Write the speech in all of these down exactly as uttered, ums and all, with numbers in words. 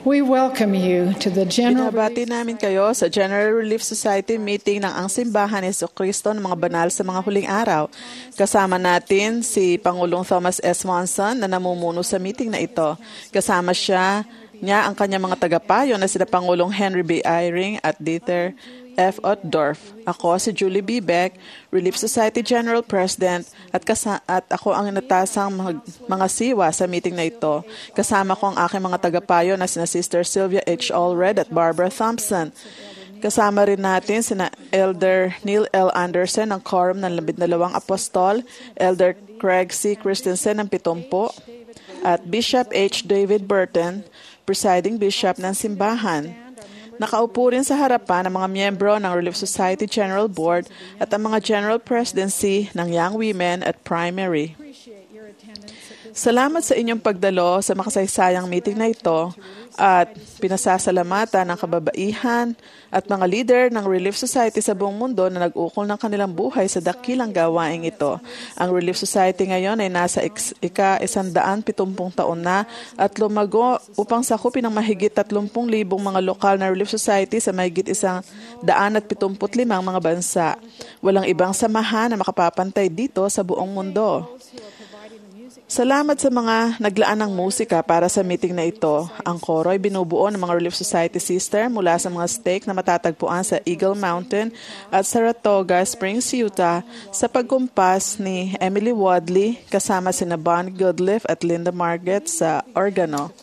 We welcome you to the General Binabati namin kayo sa General Relief Society meeting ng Ang Simbahan ni Jesucristo ng mga banal sa mga huling araw. Kasama natin si Pangulong Thomas S. Monson na namumuno sa meeting na ito. Kasama siya niya ang kanyang mga tagapayo na sina Pangulong Henry B. Eyring at Dieter F. Otdorf. Ako si Julie B. Beck, Relief Society General President, at, kasa- at ako ang natasang mga, mga siwa sa meeting na ito. Kasama ko ang aking mga tagapayo na sina Sister Sylvia H. Allred at Barbara Thompson. Kasama rin natin sina Elder Neil L. Anderson ng Quorum ng Labindalawang Apostol, Elder Craig C. Christensen ng Pitumpo, at Bishop H. David Burton, Presiding Bishop ng Simbahan. Nakaupo rin sa harapan ang mga miyembro ng Relief Society General Board at ang mga General Presidency ng Young Women at Primary. Salamat sa inyong pagdalo sa makasaysayang meeting na ito at pinasasalamatan ng kababaihan at mga leader ng Relief Society sa buong mundo na nag-ukol ng kanilang buhay sa dakilang gawaing ito. Ang Relief Society ngayon ay nasa ika-isandaan pitumpung taon na at lumago upang sakupin ng mahigit tatlumpung libong mga lokal na Relief Society sa mahigit isang daan at pitumput limang mga bansa. Walang ibang samahan na makapapantay dito sa buong mundo. Salamat sa mga naglaan ng musika para sa meeting na ito. Ang koro ay binubuo ng mga Relief Society sister mula sa mga stake na matatagpuan sa Eagle Mountain at Saratoga Springs, Utah sa pagkumpas ni Emily Wadley kasama sina Bon Goodliff at Linda Margaret sa organo.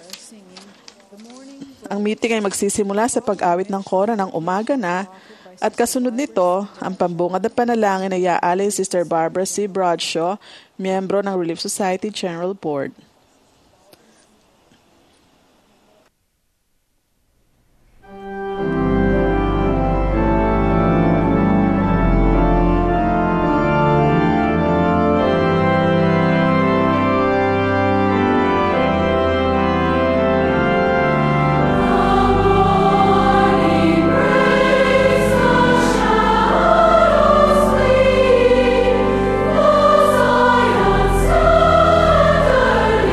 Ang meeting ay magsisimula sa pag-awit ng koro ng umaga na at kasunod nito, ang pambungad na panalangin ay iaalay Sister Barbara C. Bradshaw, miyembro ng Relief Society General Board. Zion,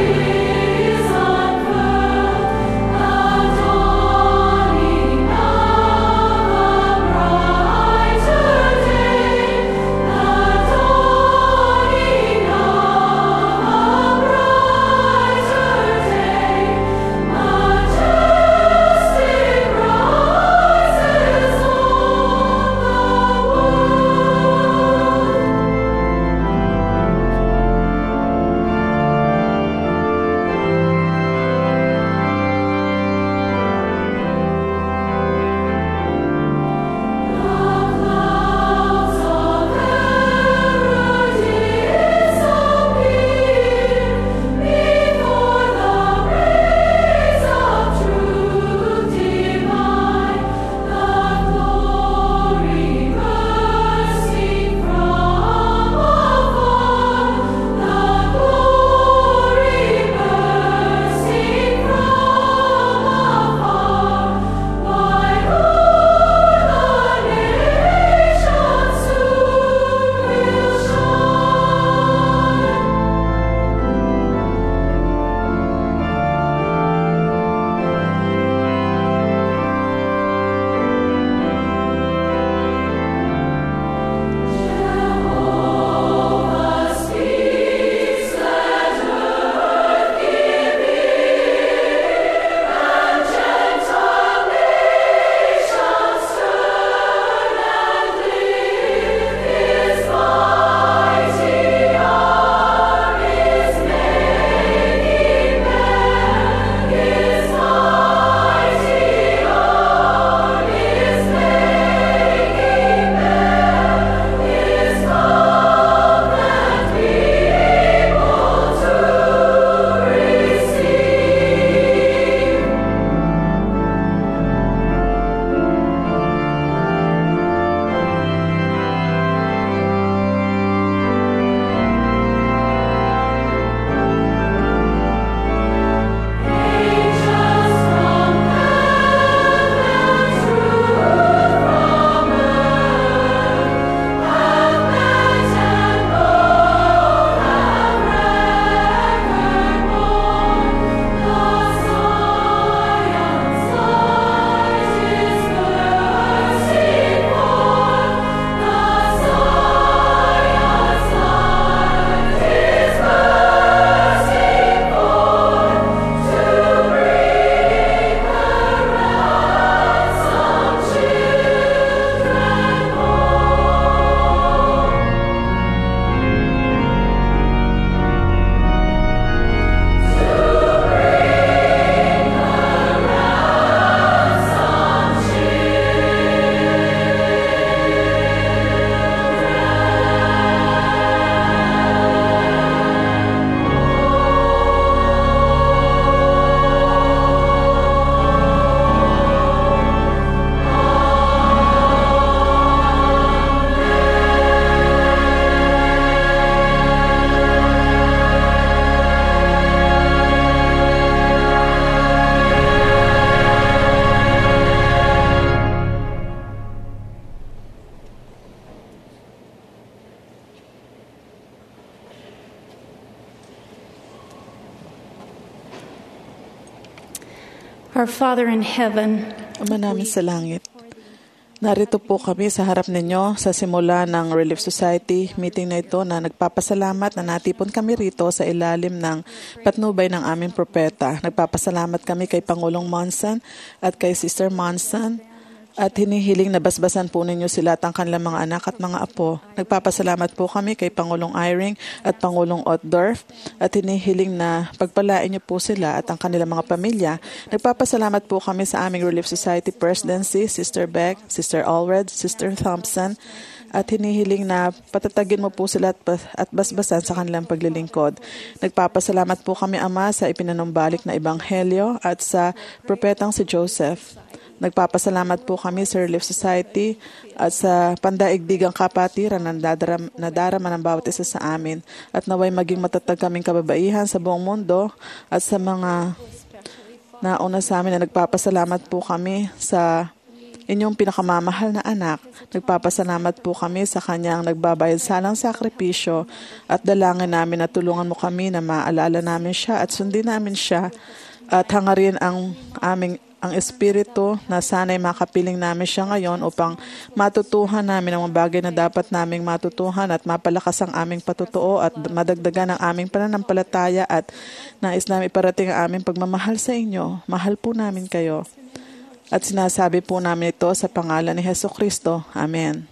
Our Father in heaven, Ama namin sa langit, narito po kami sa harap ninyo sa simula ng Relief Society meeting na ito na nagpapasalamat na natipon kami rito sa ilalim ng patnubay ng aming propeta. Nagpapasalamat kami kay Pangulong Monson at kay Sister Monson at hinihiling na basbasan po ninyo sila at ang kanilang mga anak at mga apo. Nagpapasalamat po kami kay Pangulong Eyring at Pangulong Otdorf at hinihiling na pagpalain niyo po sila at ang kanilang mga pamilya. Nagpapasalamat po kami sa aming Relief Society Presidency, Sister Beck, Sister Allred, Sister Thompson, at hinihiling na patatagin mo po sila at, at basbasan sa kanilang paglilingkod. Nagpapasalamat po kami, Ama, sa ipinanumbalik na Ebanghelyo at sa propetang si Joseph. Nagpapasalamat po kami sa Relief Society at sa pandaigdigang kapatiran na nadarama, nadarama ng bawat isa sa amin at naway maging matatag kaming kababaihan sa buong mundo at sa mga nauna sa amin na nagpapasalamat po kami sa inyong pinakamamahal na anak. Nagpapasalamat po kami sa kanyang nagbabayad salang sakripisyo at dalangin namin na tulungan mo kami na maalala namin siya at sundin namin siya at hangarin ang aming ang Espiritu na sana'y makapiling namin siya ngayon upang matutuhan namin ang mga bagay na dapat naming matutuhan at mapalakas ang aming patutuo at madagdagan ang aming pananampalataya at nais namin iparating ang aming pagmamahal sa inyo. Mahal po namin kayo. At sinasabi po namin ito sa pangalan ni Jesucristo. Amen.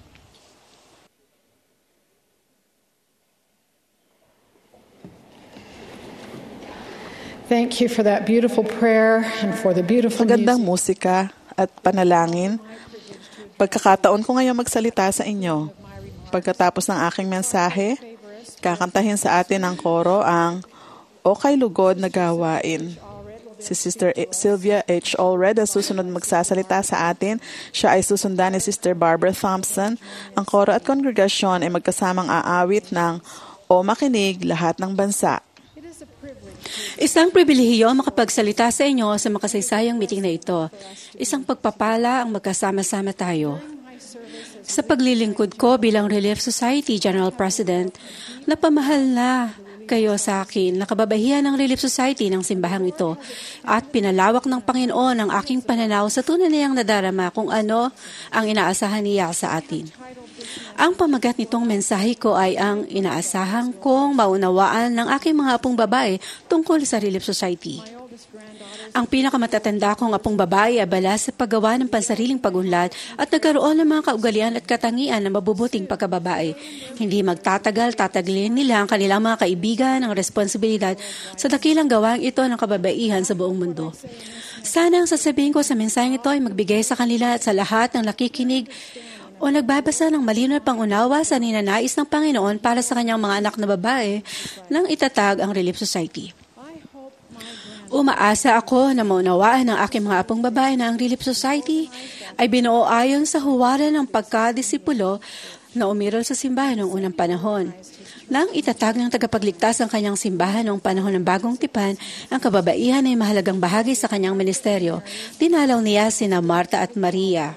thank you for that beautiful prayer and for the beautiful Magandang music. musika at panalangin. Pagkakataon ko ngayon magsalita sa inyo. Pagkatapos ng aking mensahe, kakantahin sa atin ng koro ang O Kay Lugod na Gawain. Si Sister Sylvia H. Allred ang susunod magsasalita sa atin. Siya ay susundan ni Sister Barbara Thompson. Ang koro at kongregasyon ay magkasamang aawit ng O Makinig Lahat ng Bansa. Isang pribilehiyo makapagsalita sa inyo sa makasaysayang meeting na ito. Isang pagpapala ang magkasama-sama tayo. Sa paglilingkod ko bilang Relief Society General President, napamahal na kayo sa akin, nakababahihan ng Relief Society ng simbahang ito at pinalawak ng Panginoon ang aking pananaw sa tunay niyang nadarama kung ano ang inaasahan niya sa atin. Ang pamagat nitong mensahe ko ay ang inaasahan kong maunawaan ng aking mga apong babae tungkol sa Relief Society. Ang pinakamatatanda kong apong babae ay abala sa paggawa ng pansariling pagunlad at nagkaroon ng mga kaugalian at katangian ng mabubuting pagkababae. Hindi magtatagal, tataglin nila ang kanilang mga kaibigan ang responsibilidad sa dakilang gawaing ito ng kababaihan sa buong mundo. Sana ang sasabihin ko sa mensaheng ito ay magbigay sa kanila at sa lahat ng nakikinig o nagbabasa ng malinaw pang unawa sa ninanais ng Panginoon para sa kanyang mga anak na babae nang itatag ang Relief Society. Umaasa ako na maunawaan ng aking mga apong babae na ang Relief Society ay binuo ayon sa huwaran ng pagkadisipulo na umirol sa simbahan noong unang panahon. Nang itatag ng tagapagligtas ang kanyang simbahan noong panahon ng Bagong Tipan, ang kababaihan ay mahalagang bahagi sa kanyang ministeryo. Dinalaw niya sina Marta at Maria.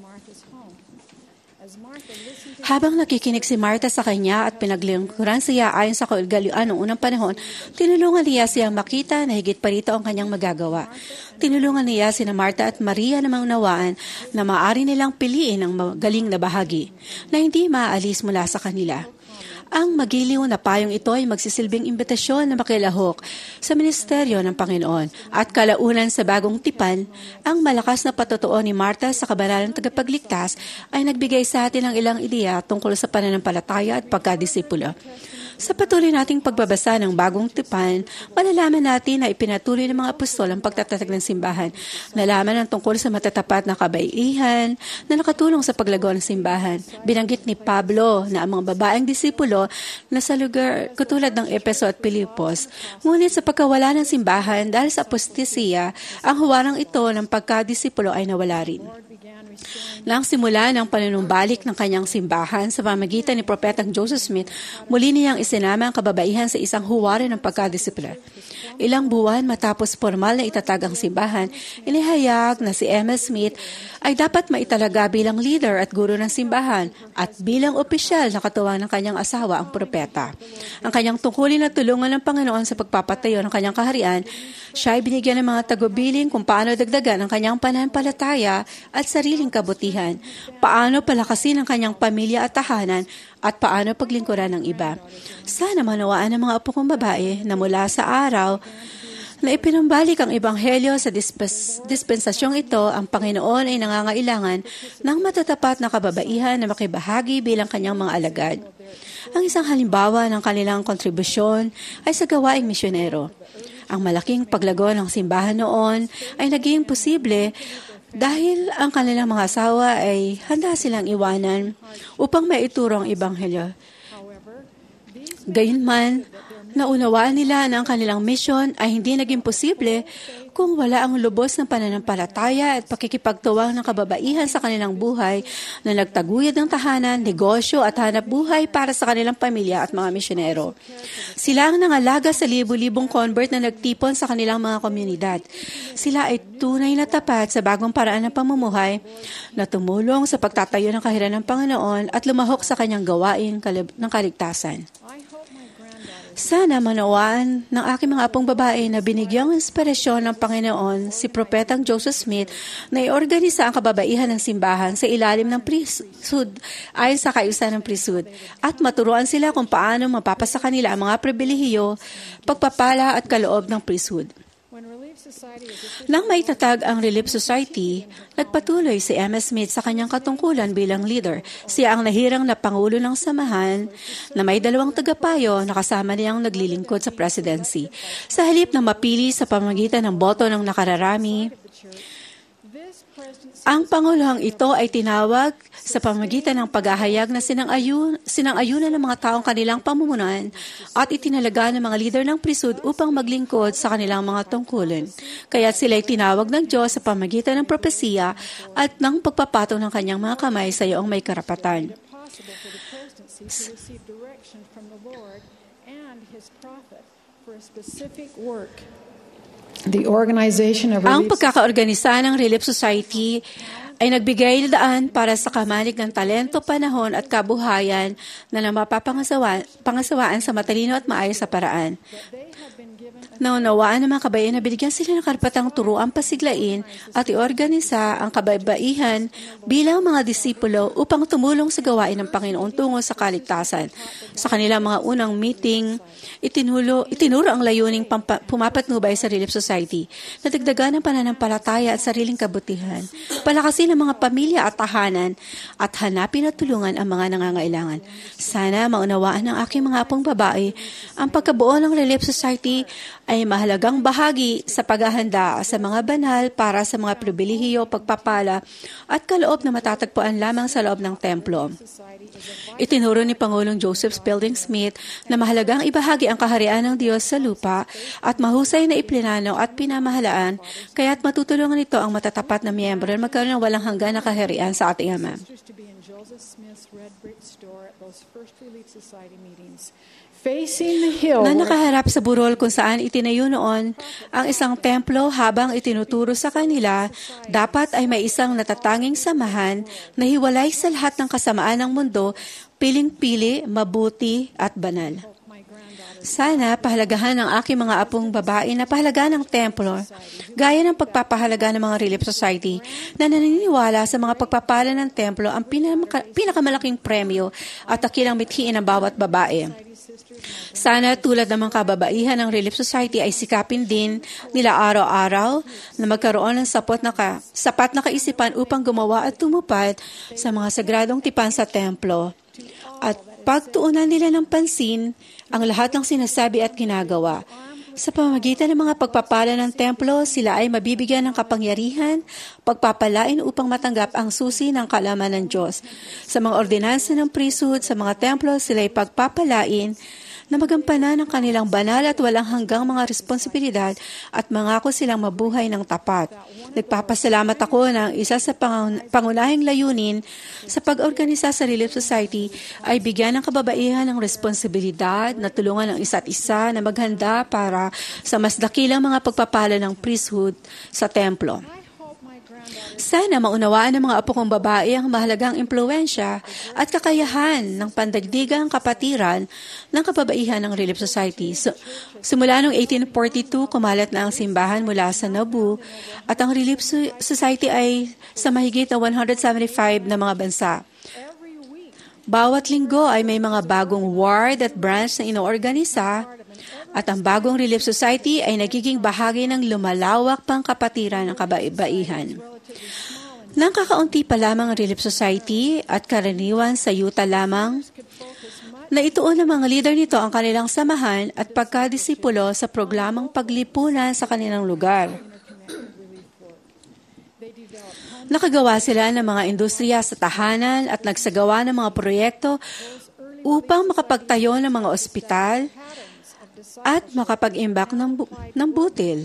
Habang nakikinig si Marta sa kanya at pinaglingkuran siya ayon sa kaugalian noong unang panahon, tinulungan niya siyang makita na higit pa rito ang kanyang magagawa. Tinulungan niya sina Marta at Maria na maunawaan na maaari nilang piliin ang magaling na bahagi na hindi maaalis mula sa kanila. Ang magiliw na payong ito ay magsisilbing imbitasyon na makilahok sa ministeryo ng Panginoon at kalaunan sa Bagong Tipan, ang malakas na patotoo ni Marta sa kabanalang tagapagligtas ay nagbigay sa atin ng ilang ideya tungkol sa pananampalataya at pagkadisipulo. Sa patuloy nating pagbabasa ng Bagong Tipan, malalaman natin na ipinatuloy ng mga apostol ang pagtatatag ng simbahan. Nalaman ang tungkol sa matatapat na kabaihan na nakatulong sa paglago ng simbahan. Binanggit ni Pablo na ang mga babaeng disipulo na sa lugar katulad ng Epeso at Pilipos. Ngunit sa pagkawala ng simbahan dahil sa apostasiya, ang huwarang ito ng pagkadisipulo ay nawala rin. Nang simula ng panunumbalik ng kanyang simbahan sa pamagitan ni Propetang Joseph Smith, muli niyang isinama ang kababaihan sa isang huwaran ng pagkadisiplina. Ilang buwan matapos formal na itatag ang simbahan, inihayag na si M S Smith ay dapat maitalaga bilang leader at guro ng simbahan at bilang opisyal na katuwang ng kanyang asawa ang propeta. Ang kanyang tungkulin na tulungan ng Panginoon sa pagpapatayo ng kanyang kaharian, siya ay binigyan ng mga tagubilin kung paano dagdagan ang kanyang pananampalataya at sariling kabutihan, paano palakasin ang kanyang pamilya at tahanan, at paano paglingkuran ng iba. Sana manawaan ng mga apo kong babae na mula sa araw na ipinambalik ang Ebanghelyo sa dispens- dispensasyong ito, ang Panginoon ay nangangailangan ng matatapat na kababaihan na makibahagi bilang kanyang mga alagad. Ang isang halimbawa ng kanilang kontribusyon ay sa gawaing misyonero. Ang malaking paglago ng simbahan noon ay naging posible dahil ang kanilang mga asawa ay handa silang iwanan upang maituro ang Ebanghelyo. Gayunman, naunawaan nila na ang kanilang misyon ay hindi naging posible kung wala ang lubos ng pananampalataya at pakikipagtuwang ng kababaihan sa kanilang buhay na nagtaguyod ng tahanan, negosyo at hanap buhay para sa kanilang pamilya at mga misyonero. Sila ang nangalaga sa libu-libong convert na nagtipon sa kanilang mga komunidad. Sila ay tunay na tapat sa bagong paraan ng pamumuhay na tumulong sa pagtatayo ng kaharian ng Panginoon at lumahok sa kanyang gawain ng kaligtasan. Sana manawaan ng aking mga apong babae na binigyang inspirasyon ng Panginoon si Propetang Joseph Smith na iorganisa ang kababaihan ng simbahan sa ilalim ng priesthood ayon sa kaayusan ng priesthood at maturuan sila kung paano mapapasa kanila ang mga pribilehiyo, pagpapala at kaloob ng priesthood. Nang maitatag ang Relief Society, nagpatuloy si M S Smith sa kanyang katungkulan bilang leader. Siya ang nahirang na pangulo ng samahan na may dalawang tagapayo na kasama niyang naglilingkod sa presidency. Sa halip na mapili sa pamamagitan ng boto ng nakararami, ang Pangulong ito ay tinawag sa pamamagitan ng paghahayag na sinang-ayun, sinang-ayunan ng mga taong kanilang pamumunan at itinalaga ng mga leader ng priesthood upang maglingkod sa kanilang mga tungkulin. Kaya't sila ay tinawag ng Diyos sa pamamagitan ng propesiya at ng pagpapatong ng kanyang mga kamay sa iyoong may karapatan. The organization of Ang Relief pagkakaorganisa ng Relief Society ay nagbigay daan para sa kamalig ng talento, panahon at kabuhayan na mapapangasawaan pangasawaan sa matalino at maayos sa paraan. Naunawaan ng mga kabayan na binigyan sila ng karapatang turuan pasiglain at iorganisa ang kabaybaihan bilang mga disipulo upang tumulong sa gawain ng Panginoon tungo sa kaligtasan. Sa kanilang mga unang meeting, itinulo, itinuro ang layuning pampa, pumapatnubay sa Relief Society na dagdagan ng pananampalataya at sariling kabutihan, palakasin ang mga pamilya at tahanan, at hanapin at tulungan ang mga nangangailangan. Sana maunawaan ng aking mga apong babae ang pagkabuo ng Relief Society ay mahalagang bahagi sa paghahanda sa mga banal para sa mga pribilehiyo, pagpapala at kaloob na matatagpuan lamang sa loob ng templo. Itinuro ni Pangulong Joseph Fielding Smith na mahalagang ibahagi ang kaharian ng Diyos sa lupa at mahusay na iplinano at pinamahalaan, kaya't matutulungan nito ang matatapat na miyembro na magkaroon ng walang hanggan na kaharian sa ating Ama. Na nakaharap sa burol kung saan itinayo noon ang isang templo habang itinuturo sa kanila, dapat ay may isang natatanging samahan na hiwalay sa lahat ng kasamaan ng mundo, piling-pili, mabuti at banal. Sana pahalagahan ng aking mga apong babae na pahalagahan ng templo, gaya ng pagpapahalaga ng mga Relief Society na naniniwala sa mga pagpapala ng templo ang pinaka- pinakamalaking premyo at dakilang mithiin ng bawat babae. Sana tulad ng mga kababaihan ng Relief Society ay sikapin din nila araw-araw na magkaroon ng sapat na, ka, sapat na kaisipan upang gumawa at tumupad sa mga sagradong tipan sa templo. At pagtuunan nila ng pansin ang lahat ng sinasabi at ginagawa. Sa pamamagitan ng mga pagpapala ng templo, sila ay mabibigyan ng kapangyarihan, pagpapalain upang matanggap ang susi ng kaalaman ng Diyos. Sa mga ordinansa ng priesthood, sa mga templo, sila ay pagpapalain na magampanan ang kanilang banal at walang hanggang mga responsibilidad at mangako silang mabuhay ng tapat. Nagpapasalamat ako na isa sa pangunahing layunin sa pag-organisa sa Relief Society ay bigyan ng kababaihan ng responsibilidad na tulungan ang isa't isa na maghanda para sa mas dakilang mga pagpapala ng priesthood sa templo. Sana maunawaan ng mga apo kong babae ang mahalagang impluensya at kakayahan ng pandagdigang kapatiran ng kababaihan ng Relief Society. So, simula noong eighteen forty-two, kumalat na ang simbahan mula sa Nabu at ang Relief Society ay sa mahigit na one hundred seventy-five na mga bansa. Bawat linggo ay may mga bagong ward at branch na inoorganisa at ang bagong Relief Society ay nagiging bahagi ng lumalawak pang kapatiran ng kababaihan. Nang kakaunti pa lamang ang Relief Society at karaniwan sa yuta lamang, naituon ng mga leader nito ang kanilang samahan at pagkadisipulo sa programang paglipunan sa kanilang lugar. Nakagawa sila ng mga industriya sa tahanan at nagsagawa ng mga proyekto upang makapagtayo ng mga ospital at makapag-imbak ng, bu- ng butil.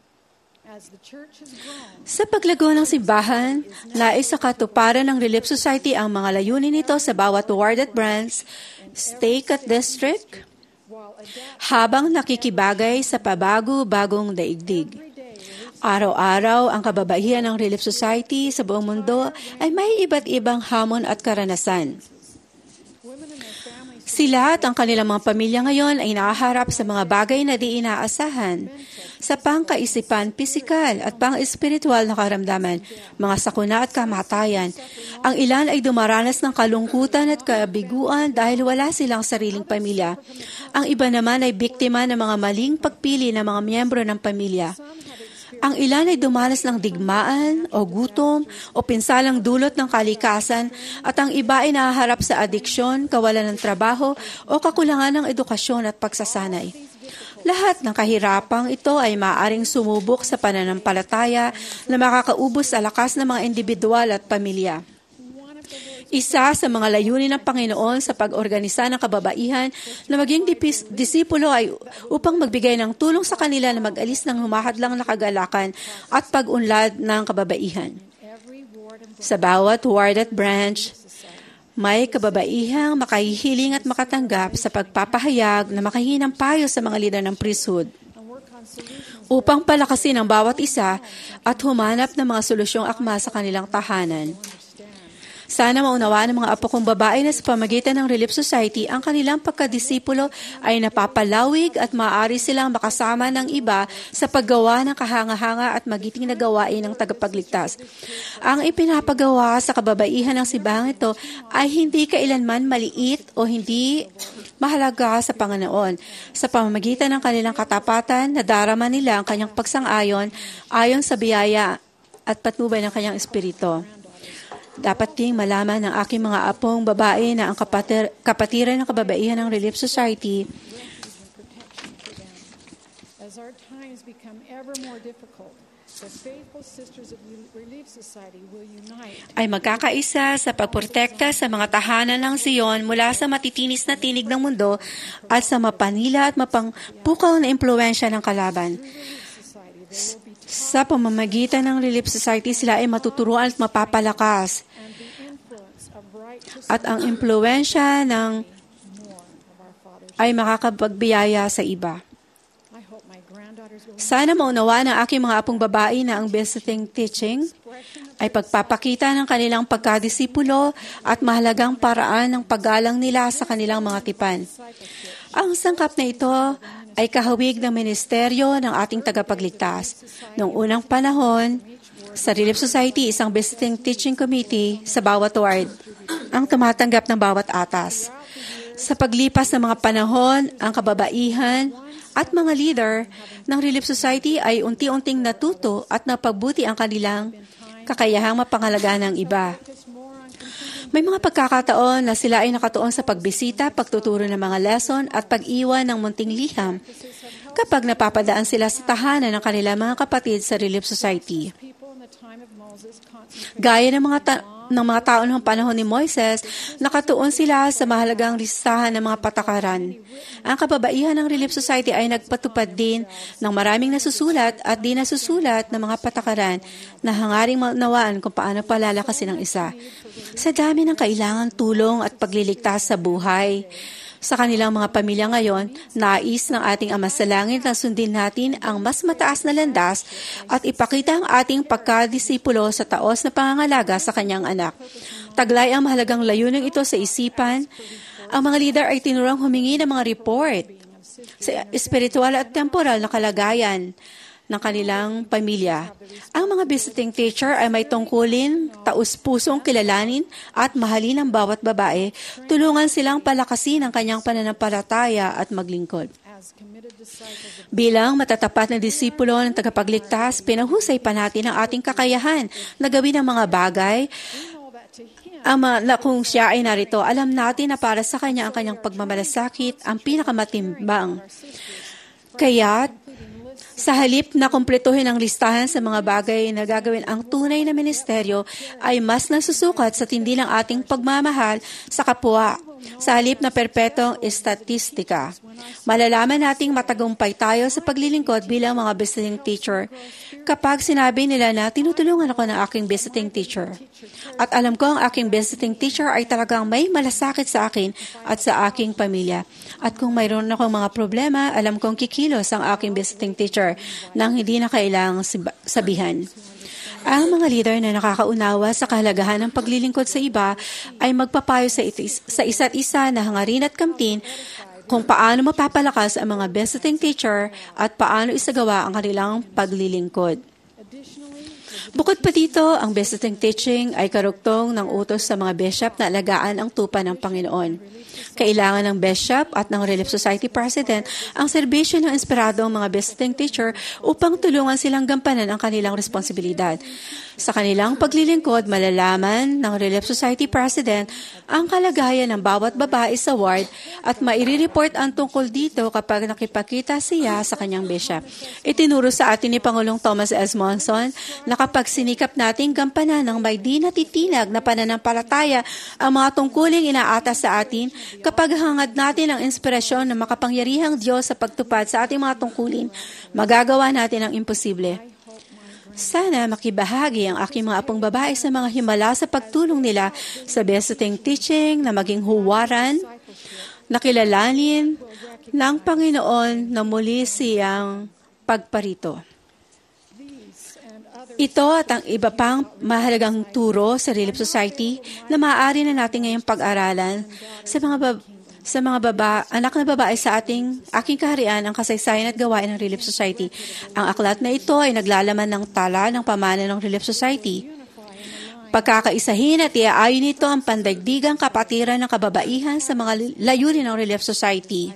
Sa paglago ng simbahan, nais sa katuparan ng Relief Society ang mga layunin nito sa bawat ward at branch, stake at district, habang nakikibagay sa pabago-bagong daigdig. Araw-araw, ang kababaihan ng Relief Society sa buong mundo ay may iba't ibang hamon at karanasan. Sila at ang kanilang mga pamilya ngayon ay nakaharap sa mga bagay na di inaasahan, sa pangkaisipan, pisikal at pang-espiritual na karamdaman, mga sakuna at kamatayan. Ang ilan ay dumaranas ng kalungkutan at kabiguan dahil wala silang sariling pamilya. Ang iba naman ay biktima ng mga maling pagpili ng mga miyembro ng pamilya. Ang ilan ay dumanas ng digmaan o gutom o pinsalang dulot ng kalikasan at ang iba ay nahaharap sa adiksyon, kawalan ng trabaho o kakulangan ng edukasyon at pagsasanay. Lahat ng kahirapang ito ay maaaring sumubok sa pananampalataya na makakaubos sa lakas ng mga individual at pamilya. Isa sa mga layunin ng Panginoon sa pag-organisa ng kababaihan na maging dipis, disipulo ay upang magbigay ng tulong sa kanila na mag-alis ng humahadlang na kagalakan at pag-unlad ng kababaihan. Sa bawat ward at branch, may kababaihang makahihiling at makatanggap sa pagpapahayag na makahinang payo sa mga lider ng priesthood upang palakasin ang bawat isa at humanap ng mga solusyong akma sa kanilang tahanan. Sana maunawaan ng mga apo kong babae na sa pamagitan ng Relief Society, ang kanilang pagkadisipulo ay napapalawig at maaari silang makasama ng iba sa paggawa ng kahanga-hanga at magiting na gawain ng tagapagligtas. Ang ipinapagawa sa kababaihan ng simbahang ito ay hindi kailanman maliit o hindi mahalaga sa Panginoon. Sa pamamagitan ng kanilang katapatan, nadarama nila ang kanyang pagsang-ayon ayon sa biyaya at patnubay ng kanyang espiritu. Dapat ding malaman ng aking mga apong babae na ang kapatir, kapatiran ng kababaihan ng Relief Society ay magkakaisa sa pagprotekta sa mga tahanan ng Zion mula sa matitinis na tinig ng mundo at sa mapanila at mapangpukaw na impluensya ng kalaban. Sa pamamagitan ng Relief Society, sila ay matuturuan at mapapalakas. At ang impluensya ng ay makakapagbiyaya sa iba. Sana maunawaan ng aking mga apong babae na ang visiting teaching ay pagpapakita ng kanilang pagkadisipulo at mahalagang paraan ng paggalang nila sa kanilang mga tipan. Ang sangkap na ito ay kahawig ng ministeryo ng ating tagapagligtas. Noong unang panahon, sa Relief Society, isang visiting teaching committee sa bawat ward ang tumatanggap ng bawat atas. Sa paglipas ng mga panahon, ang kababaihan at mga leader ng Relief Society ay unti-unting natuto at napagbuti ang kanilang kakayahang mapangalagaan ng iba. May mga pagkakataon na sila ay nakatuon sa pagbisita, pagtuturo ng mga lesson at pag-iwan ng munting liham kapag napapadaan sila sa tahanan ng kanilang mga kapatid sa Relief Society. Gaya ng mga ta- ng mga tao ng panahon ni Moises, nakatuon sila sa mahalagang listahan ng mga patakaran. Ang kababaihan ng Relief Society ay nagpatupad din ng maraming nasusulat at di nasusulat ng mga patakaran na hangaring maunawaan kung paano palalakasin ang isa. Sa dami ng kailangan tulong at pagliligtas sa buhay sa kanilang mga pamilya ngayon, nais ng ating Ama sa Langit na sundin natin ang mas mataas na landas at ipakita ang ating pagkadisipulo sa taos na pangangalaga sa kanyang anak. Taglay ang mahalagang layunin ito sa isipan. Ang mga leader ay tinurang humingi ng mga report sa espiritual at temporal na kalagayan ng kanilang pamilya. Ang mga visiting teacher ay may tungkulin, taus-pusong kilalanin at mahalin ang bawat babae, tulungan silang palakasin ang kanyang pananampalataya at maglingkod. Bilang matatapat na disipulo ng tagapagligtas, pinahusay pa natin ang ating kakayahan na gawin ang mga bagay Ama, na kung siya ay narito, alam natin na para sa kanya ang kanyang pagmamalasakit ang pinakamatimbang. Kaya't, sa halip na kumpletuhin ang listahan sa mga bagay na gagawin ang tunay na ministeryo, ay mas nasusukat sa tindi ng ating pagmamahal sa kapwa, sa halip na perpetong estatistika. Malalaman nating matagumpay tayo sa paglilingkod bilang mga visiting teacher kapag sinabi nila na tinutulungan ako ng aking visiting teacher. At alam ko ang aking visiting teacher ay talagang may malasakit sa akin at sa aking pamilya. At kung mayroon akong mga problema, alam kong kikilos ang aking visiting teacher nang hindi na kailangang sabihan. Ang mga leader na nakakaunawa sa kahalagahan ng paglilingkod sa iba ay magpapayo sa, itis, sa isa't isa na hangarin at kamtin kung paano mapapalakas ang mga visiting teacher at paano isagawa ang kanilang paglilingkod. Bukod pa dito, ang visiting teaching ay karugtong ng utos sa mga bishop na alagaan ang tupa ng Panginoon. Kailangan ng bishop at ng Relief Society President ang serbisyo ng inspiradong mga visiting teacher upang tulungan silang gampanan ang kanilang responsibilidad. Sa kanilang paglilingkod, malalaman ng Relief Society President ang kalagayan ng bawat babae sa ward at maire-report ang tungkol dito kapag nakipagkita siya sa kanyang bishop. Itinuro sa atin ni Pangulong Thomas S. Monson na kapag sinikap nating gampanan ng may di natitinag na pananampalataya ang mga tungkuling inaatas sa atin, kapag hangad natin ang inspirasyon ng makapangyarihang Diyos sa pagtupad sa ating mga tungkulin, magagawa natin ang imposible. Sana makibahagi ang aking mga apong babae sa mga himala sa pagtulong nila sa visiting teaching na maging huwaran, nakilalanin ng Panginoon na muli siyang pagparito. Ito at ang iba pang mahalagang turo sa Relief Society na maaari na natin ngayong pag-aralan sa mga bab- sa mga baba, anak na babae sa ating aking kaharian ang kasaysayan at gawain ng Relief Society. Ang aklat na ito ay naglalaman ng tala ng pamana ng Relief Society. Pagkakaisahin at iaayon nito ang pandaigdigang kapatiran ng kababaihan sa mga layunin ng Relief Society.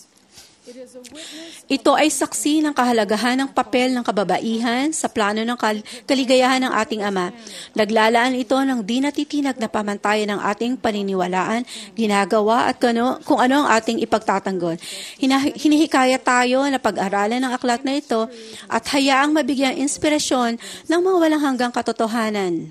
Ito ay saksi ng kahalagahan ng papel ng kababaihan sa plano ng kal- kaligayahan ng ating Ama. Naglalaan ito ng di natitinag na pamantayan ng ating paniniwalaan, ginagawa at kano, kung ano ang ating ipagtatanggol. Hina- hinihikaya tayo na pag-aralan ng aklat na ito at hayaang mabigyang inspirasyon ng mga walang hanggang katotohanan.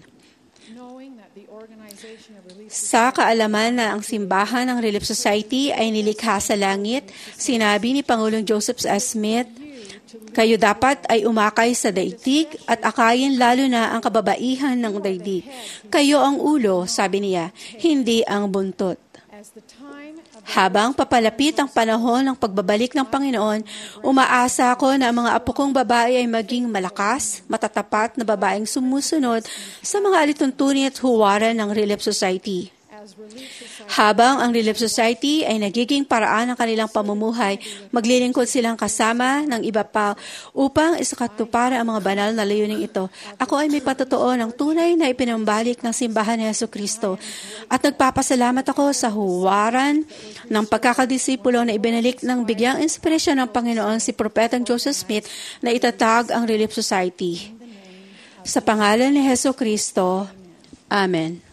Sa kaalaman na ang simbahan ng Relief Society ay nilikha sa langit, sinabi ni Pangulong Joseph S. Smith, kayo dapat ay umakay sa daigdig at akayin lalo na ang kababaihan ng daigdig. Kayo ang ulo, sabi niya, hindi ang buntot. Habang papalapit ang panahon ng pagbabalik ng Panginoon, umaasa ako na ang mga apo kong babae ay maging malakas, matatapat na babaeng sumusunod sa mga alituntunin at huwaran ng Relief Society. Habang ang Relief Society ay nagiging paraan ng kanilang pamumuhay, maglilingkod silang kasama ng iba pa upang isakatuparan ang mga banal na layuning ito. Ako ay may patotoo ng tunay na ipinambalik ng simbahan ni Jesucristo at nagpapasalamat ako sa huwaran ng pagkakadisipulo na ibinalik ng bigyang inspirasyon ng Panginoon si Propetang Joseph Smith na itatag ang Relief Society. Sa pangalan ni Jesucristo, Amen.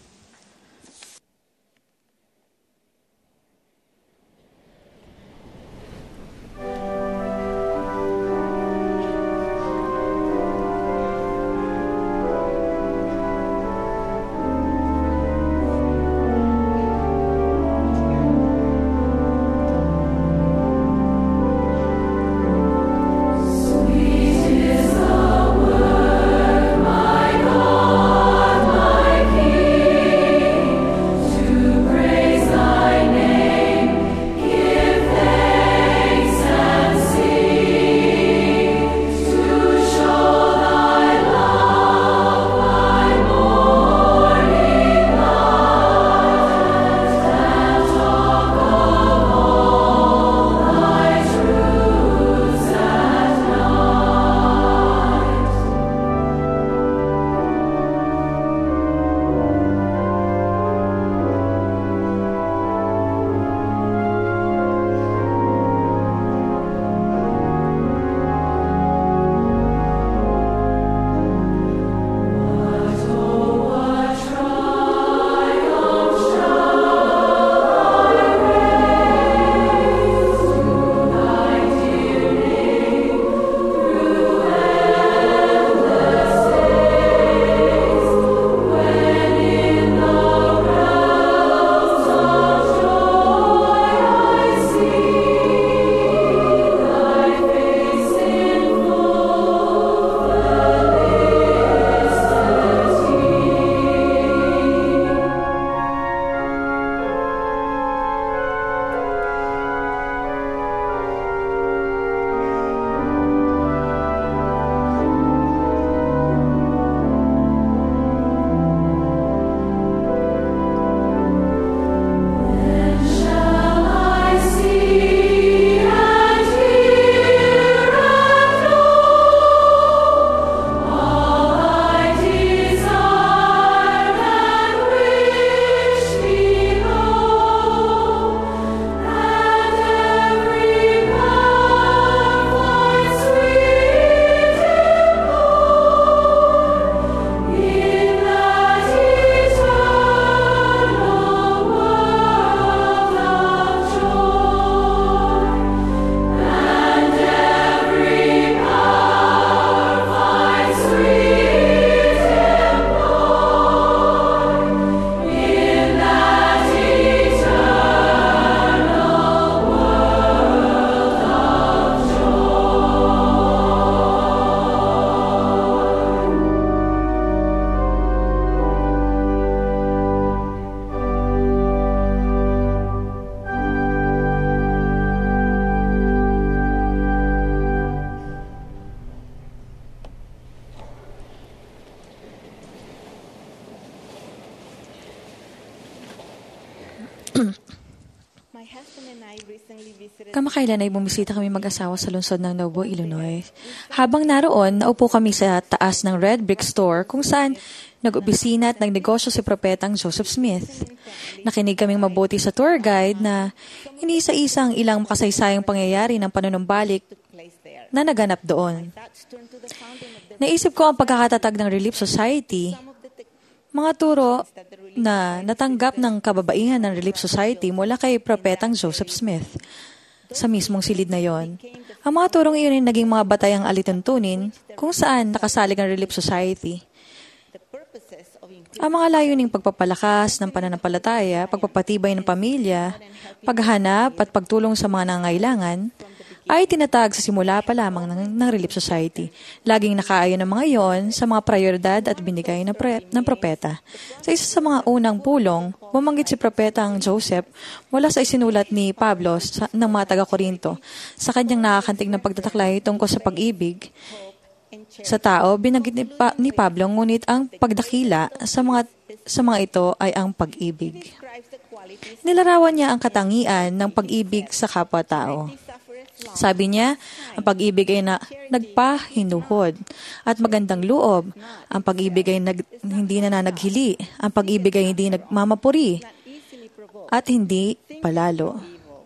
Kamakailan ay bumisita kami mag-asawa sa lungsod ng Novo, Illinois. Habang naroon, naupo kami sa taas ng Red Brick Store kung saan nag-opisina at nagnegosyo si Propetang Joseph Smith. Nakinig kaming mabuti sa tour guide na inisa-isang ilang makasaysayang pangyayari ng panunumbalik na naganap doon. Naisip ko ang pagkakatatag ng Relief Society, mga turo na natanggap ng kababaihan ng Relief Society mula kay Propetang Joseph Smith. Sa mismong silid na yon, ang mga turong iyon ay naging mga batayang alituntunin kung saan nakasalig ang Relief Society. Ang mga layuning pagpapalakas ng pananampalataya, pagpapatibay ng pamilya, paghanap at pagtulong sa mga nangangailangan, ay tinatag sa simula pa lamang ng, ng Relief Society. Laging nakaayon ng mga iyon sa mga prioridad at binigay ng, pre, ng propeta. Sa isa sa mga unang pulong, bumanggit si Propetang Joseph mula sa isinulat ni Pablo sa, ng mga taga-Korinto sa kanyang nakakantig na pagtataklay tungkol sa pag-ibig sa tao. Binanggit ni, pa, ni Pablo, ngunit ang pagdakila sa mga, sa mga ito ay ang pag-ibig. Nilarawan niya ang katangian ng pag-ibig sa kapwa-tao. Sabi niya, ang pag-ibig ay na, nagpahinuhod at magandang loob. Ang pag-ibig ay nag, hindi nananaghili. Ang pag-ibig ay hindi nagmamapuri at hindi palalo.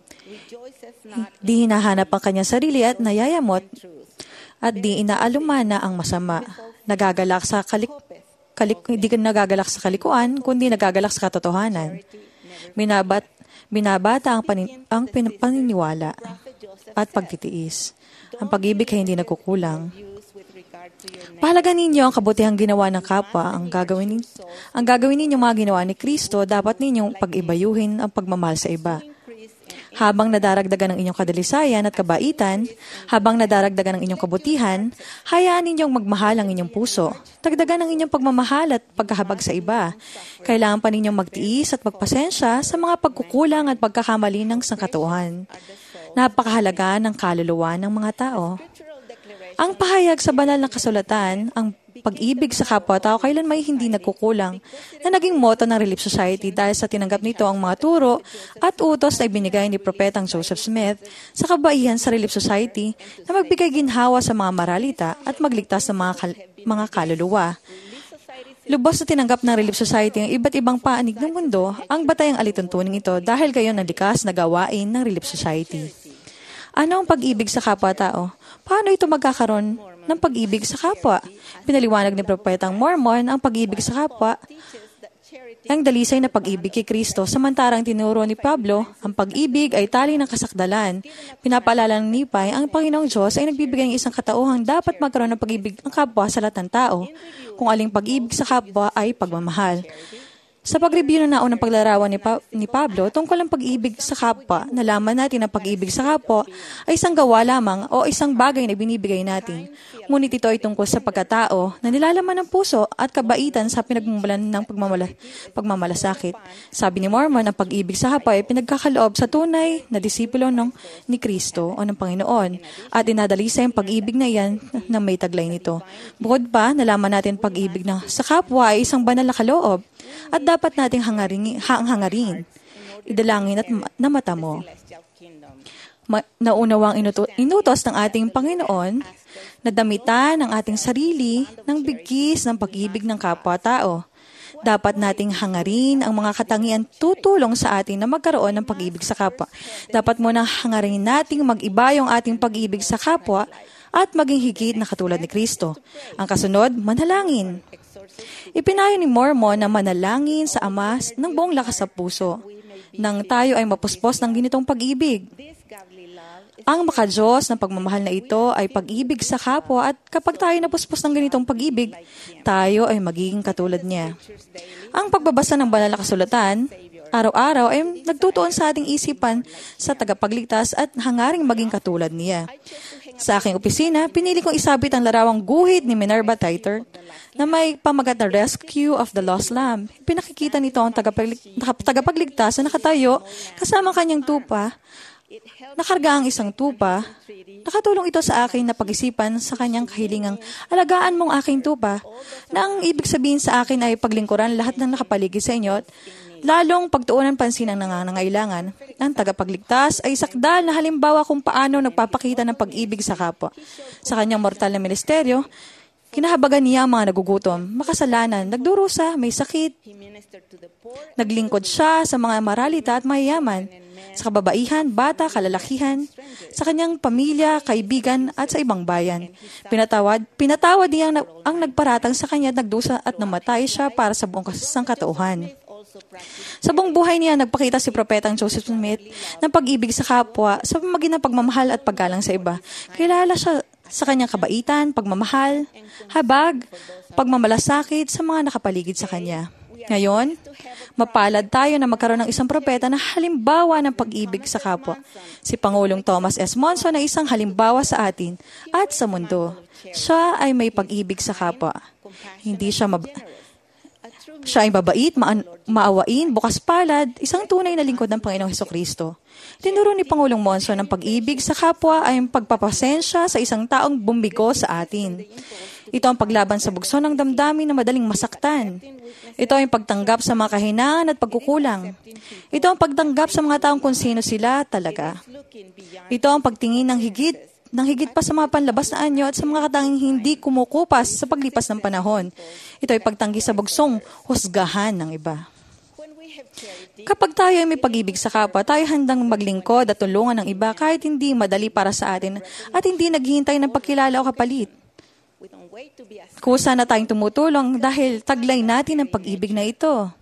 Di hinahanap ang kanyang sarili at nayayamot at di inaalumana ang masama. Nagagalak sa kalik, kalik, hindi nagagalak sa kalikuan, kundi nagagalak sa katotohanan. Binabat, binabata ang, panin, ang pin, paniniwala at pagtitiis. Ang pag-ibig ay hindi nagkukulang. Pahalagan ninyo ang kabutihang ginawa ng kapwa. Ang gagawin, ang gagawin ninyong mga ginawa ni Kristo, dapat ninyong pag-ibayuhin ang pagmamahal sa iba. Habang nadaragdagan ang inyong kadalisayan at kabaitan, habang nadaragdagan ang inyong kabutihan, hayaan ninyong magmahal ang inyong puso. Dagdagan ang inyong pagmamahal at pagkahabag sa iba. Kailangan pa ninyong magtiis at magpasensya sa mga pagkukulang at pagkakamali ng sangkatuohan. Napakahalaga ng kaluluwa ng mga tao. Ang pahayag sa banal na kasulatan, ang pag-ibig sa kapwa-tao kailan may hindi nagkukulang, na naging motto ng Relief Society dahil sa tinanggap nito ang mga turo at utos na ibinigay ni Propetang Joseph Smith sa kabaihan sa Relief Society na magbigay ginhawa sa mga maralita at magligtas ng mga, kal- mga kaluluwa. Lubos na tinanggap ng Relief Society ang iba't ibang paanig ng mundo, ang batayang alituntunin ito dahil gayon ang likas na gawain ng Relief Society. Ano ang pag-ibig sa kapwa-tao? Paano ito magkakaroon ng pag-ibig sa kapwa? Pinaliwanag ni Propetang Mormon ang pag-ibig sa kapwa, ang dalisay na pag-ibig kay Kristo. Samantarang tinuro ni Pablo, ang pag-ibig ay tali ng kasakdalan. Pinapaalala ng Nipay, ang Panginoong Diyos ay nagbibigay ng isang katauhang dapat magkaroon ng pag-ibig ang kapwa sa lahat ng tao. Kung aling pag-ibig sa kapwa ay pagmamahal. Sa pag-review na naunang paglarawan ni, pa- ni Pablo tungkol ang pag-ibig sa kapwa, nalaman natin na pag-ibig sa kapwa ay isang gawa lamang o isang bagay na binibigay natin. Ngunit ito ay tungkol sa pagkatao na nilalaman ng puso at kabaitan sa pinagmumulan ng pagmamala- pagmamalasakit. Sabi ni Mormon, ang pag-ibig sa kapwa ay pinagkakaloob sa tunay na disipulo ng ni Kristo o ng Panginoon at inadalisay ang pag-ibig na iyan na may taglay nito. Bukod pa, nalaman natin pag-ibig na sa kapwa ay isang banal na kaloob at dapat nating hangarin, hangarin, idalangin at namata mo. Ma- naunawang inuto, inutos ng ating Panginoon na damitan ang ating sarili ng bigkis ng pag-ibig ng kapwa-tao. Dapat nating hangarin ang mga katangian tutulong sa atin na magkaroon ng pag-ibig sa kapwa. Dapat muna hangarin nating mag-iba yung ating pag-ibig sa kapwa at maging higit na katulad ni Kristo. Ang kasunod, manalangin. Ipinayo ni Mormon na manalangin sa Ama ng buong lakas sa puso nang tayo ay mapuspos ng ganitong pag-ibig. Ang makadiyos ng pagmamahal na ito ay pag-ibig sa kapwa at kapag tayo napuspos ng ganitong pag-ibig, tayo ay magiging katulad niya. Ang pagbabasa ng banal na kasulatan, araw-araw ay nagtutuon sa ating isipan sa tagapagligtas at hangaring maging katulad niya. Sa aking opisina, pinili kong isabit ang larawang guhit ni Minerva Titer na may pamagat na Rescue of the Lost Lamb. Pinakikita nito ang tagapaglig- tagapagligtas na nakatayo kasama kanyang tupa. Nakarga ang isang tupa. Nakatulong ito sa akin na pag-isipan sa kanyang kahilingang alagaan mong aking tupa na ang ibig sabihin sa akin ay paglingkuran lahat ng nakapaligid sa inyo lalong pagtuunan pansin ang nangangailangan. Ang tagapagligtas ay sakdal na halimbawa kung paano nagpapakita ng pag-ibig sa kapwa. Sa kanyang mortal na ministeryo, kinahabagan niya ang mga nagugutom, makasalanan, nagdurusa, may sakit. Naglingkod siya sa mga maralita at mayayaman, sa kababaihan, bata, kalalakihan, sa kanyang pamilya, kaibigan at sa ibang bayan. Pinatawad, pinatawad niya ang, ang nagparatang sa kanya, nagdusa at namatay siya para sa buong sangkatauhan. Sa buong buhay niya, nagpakita si Propetang Joseph Smith ng pag-ibig sa kapwa sa pamamagitan ng pagmamahal at paggalang sa iba. Kilala siya sa kanyang kabaitan, pagmamahal, habag, pagmamalasakit sa mga nakapaligid sa kanya. Ngayon, mapalad tayo na magkaroon ng isang propeta na halimbawa ng pag-ibig sa kapwa. Si Pangulong Thomas S. Monson ay isang halimbawa sa atin at sa mundo. Siya ay may pag-ibig sa kapwa. Hindi siya mab- Siya ay mabait, ma- maawain, bukas palad, isang tunay na lingkod ng Panginoong Hesukristo. Tinuro ni Pangulong Monson ang pag-ibig sa kapwa ay ang pagpapasensya sa isang taong bumbigo sa atin. Ito ang paglaban sa bugso ng damdamin na madaling masaktan. Ito ay pagtanggap sa mga kahinaan at pagkukulang. Ito ang pagtanggap sa mga taong kung sino sila talaga. Ito ang pagtingin ng higit ng higit pa sa mga panlabas na anyo at sa mga katanging hindi kumukupas sa paglipas ng panahon. Ito ay pagtanggi sa bugsong husgahan ng iba. Kapag tayo ay may pag-ibig sa kapwa, tayo handang maglingkod at tulungan ng iba kahit hindi madali para sa atin at hindi naghihintay ng pagkilala o kapalit. Kusa na tayong tumutulong dahil taglay natin ang pag-ibig na ito.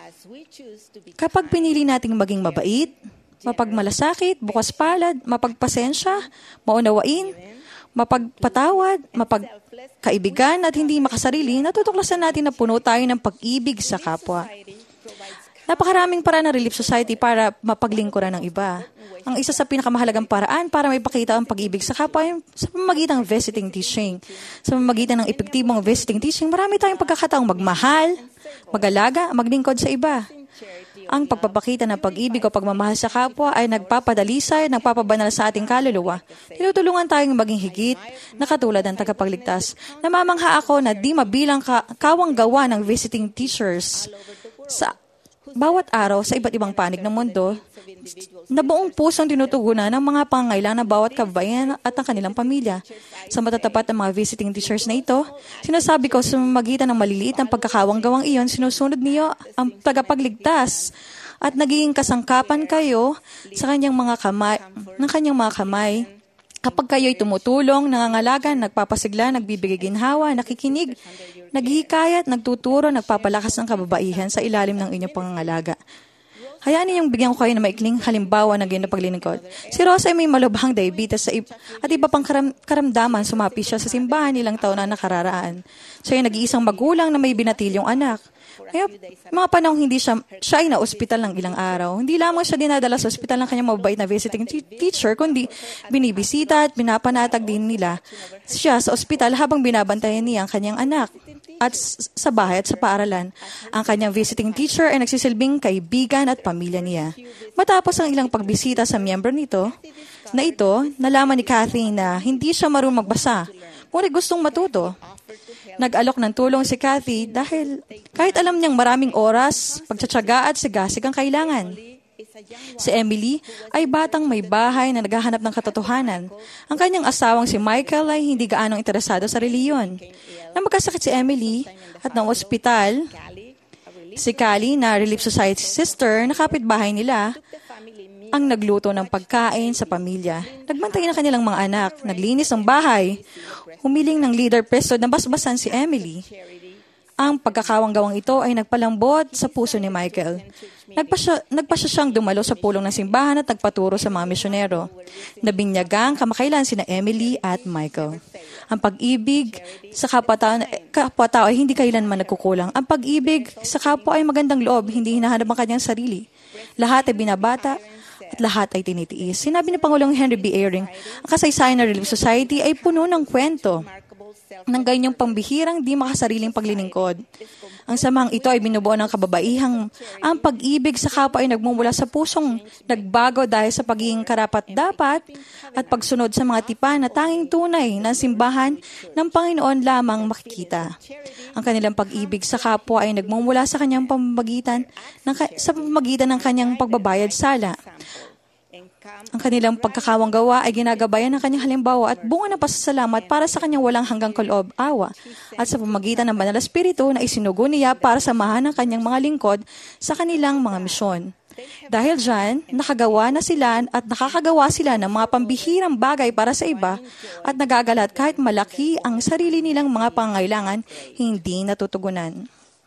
Kapag pinili nating maging mabait, mapagmalasakit, bukas palad, mapagpasensya, maunawain, mapagpatawad, mapagkaibigan at hindi makasarili, natutuklasan natin na puno tayo ng pag-ibig sa kapwa. Napakaraming paraan ng Relief Society para mapaglingkuran ng iba. Ang isa sa pinakamahalagang paraan para maipakita ang pag-ibig sa kapwa ay sa pamamagitan ng visiting teaching. Sa pamamagitan ng epektibong visiting teaching, marami tayong pagkakataong magmahal, mag-alaga, maglingkod sa iba. Ang pagpapakita ng pag-ibig o pagmamahal sa kapwa ay nagpapadalisay, nagpapabanal sa ating kaluluwa. Tinutulungan tayong maging higit na katulad ng tagapagligtas. Namamangha ako na di mabilang ka- kawang gawa ng visiting teachers sa bawat araw sa iba't ibang panig ng mundo na buong pusong tinutugunan ng mga pangangailangan ng bawat kababayan at ang kanilang pamilya. Sa matatapat ng mga visiting teachers na ito, sinasabi ko sa magitan ng maliliit ng pagkakawang-gawang iyon, sinusunod niyo ang tagapagligtas at nagiging kasangkapan kayo sa kanyang mga kamay, ng kanyang mga kamay. Kapag kayo'y tumutulong, nangangalaga, nagpapasigla, nagbibigay ginhawa, nakikinig, naghihikayat, nagtuturo, nagpapalakas ng kababaihan sa ilalim ng inyong pangangalaga. Hayaan ninyong bigyan ko kayo ng maikling halimbawa ng ganyan na paglilingkod. Si Rosa ay may malubhang diabetes sa ib- at iba pang karam- karamdaman, sumapi siya sa simbahan ilang taon na nakararaan. Siya ay nag-iisang magulang na may binatilyong anak. Kaya mga panahong hindi siya, siya ay na-ospital ng ilang araw. Hindi lamang siya dinadala sa ospital ng kanyang mababait na visiting t- teacher, kundi binibisita at pinapanatag din nila siya sa ospital habang binabantayan niya ang kanyang anak. At sa bahay at sa paaralan, ang kanyang visiting teacher ay nagsisilbing kaibigan at pamilya niya. Matapos ang ilang pagbisita sa miyembro nito, na ito, nalaman ni Kathy na hindi siya marunong magbasa, ngunit gustong matuto. Nag-alok ng tulong si Kathy dahil kahit alam niyang maraming oras, pagtsatsaga at sigasig ang kailangan. Si Emily ay batang may bahay na naghahanap ng katotohanan. Ang kanyang asawang si Michael ay hindi gaanong interesado sa reliyon. Nang magkasakit si Emily at ng ospital, si Callie na Relief Society sister na kapitbahay nila, ang nagluto ng pagkain sa pamilya. Nagbantay ng kanilang mga anak, naglinis ng bahay, humiling ng leader presto na basbasan si Emily. Ang pagkakawang-gawang ito ay nagpalambot sa puso ni Michael. Nagpa siya, nagpa siya siyang dumalo sa pulong ng simbahan at nagpaturo sa mga misyonero. Nabinyagang kamakailan sina Emily at Michael. Ang pag-ibig sa kapwa-tao, kapwa-tao ay hindi kailanman nagkukulang. Ang pag-ibig sa kapwa ay magandang loob, hindi hinahanap ang kanyang sarili. Lahat ay binabata at lahat ay tinitiis. Sinabi ni Pangulong Henry B. Eyring, ang kasaysayan ng Relief Society ay puno ng kwento. ng ganyang pambihirang di makasariling paglilingkod. Ang samang ito ay binubuo ng kababaihang ang pag-ibig sa kapwa ay nagmumula sa pusong nagbago dahil sa pagiging karapat-dapat at pagsunod sa mga tipan na tanging tunay na simbahan ng Panginoon lamang makikita. Ang kanilang pag-ibig sa kapwa ay nagmumula sa kanyang pamamagitan ng, sa pamamagitan ng kanyang pagbabayad sala. Ang kanilang pagkakawang gawa ay ginagabayan ng kanyang halimbawa at bunga ng pasasalamat para sa kanyang walang hanggang kaloob, awa, at sa pamamagitan ng Banal na Espiritu na isinugo niya para samahan ng kanyang mga lingkod sa kanilang mga misyon. Dahil dyan, nakagawa na sila at nakakagawa sila ng mga pambihirang bagay para sa iba at nagagalat kahit malaki ang sarili nilang mga pangangailangan, hindi natutugunan.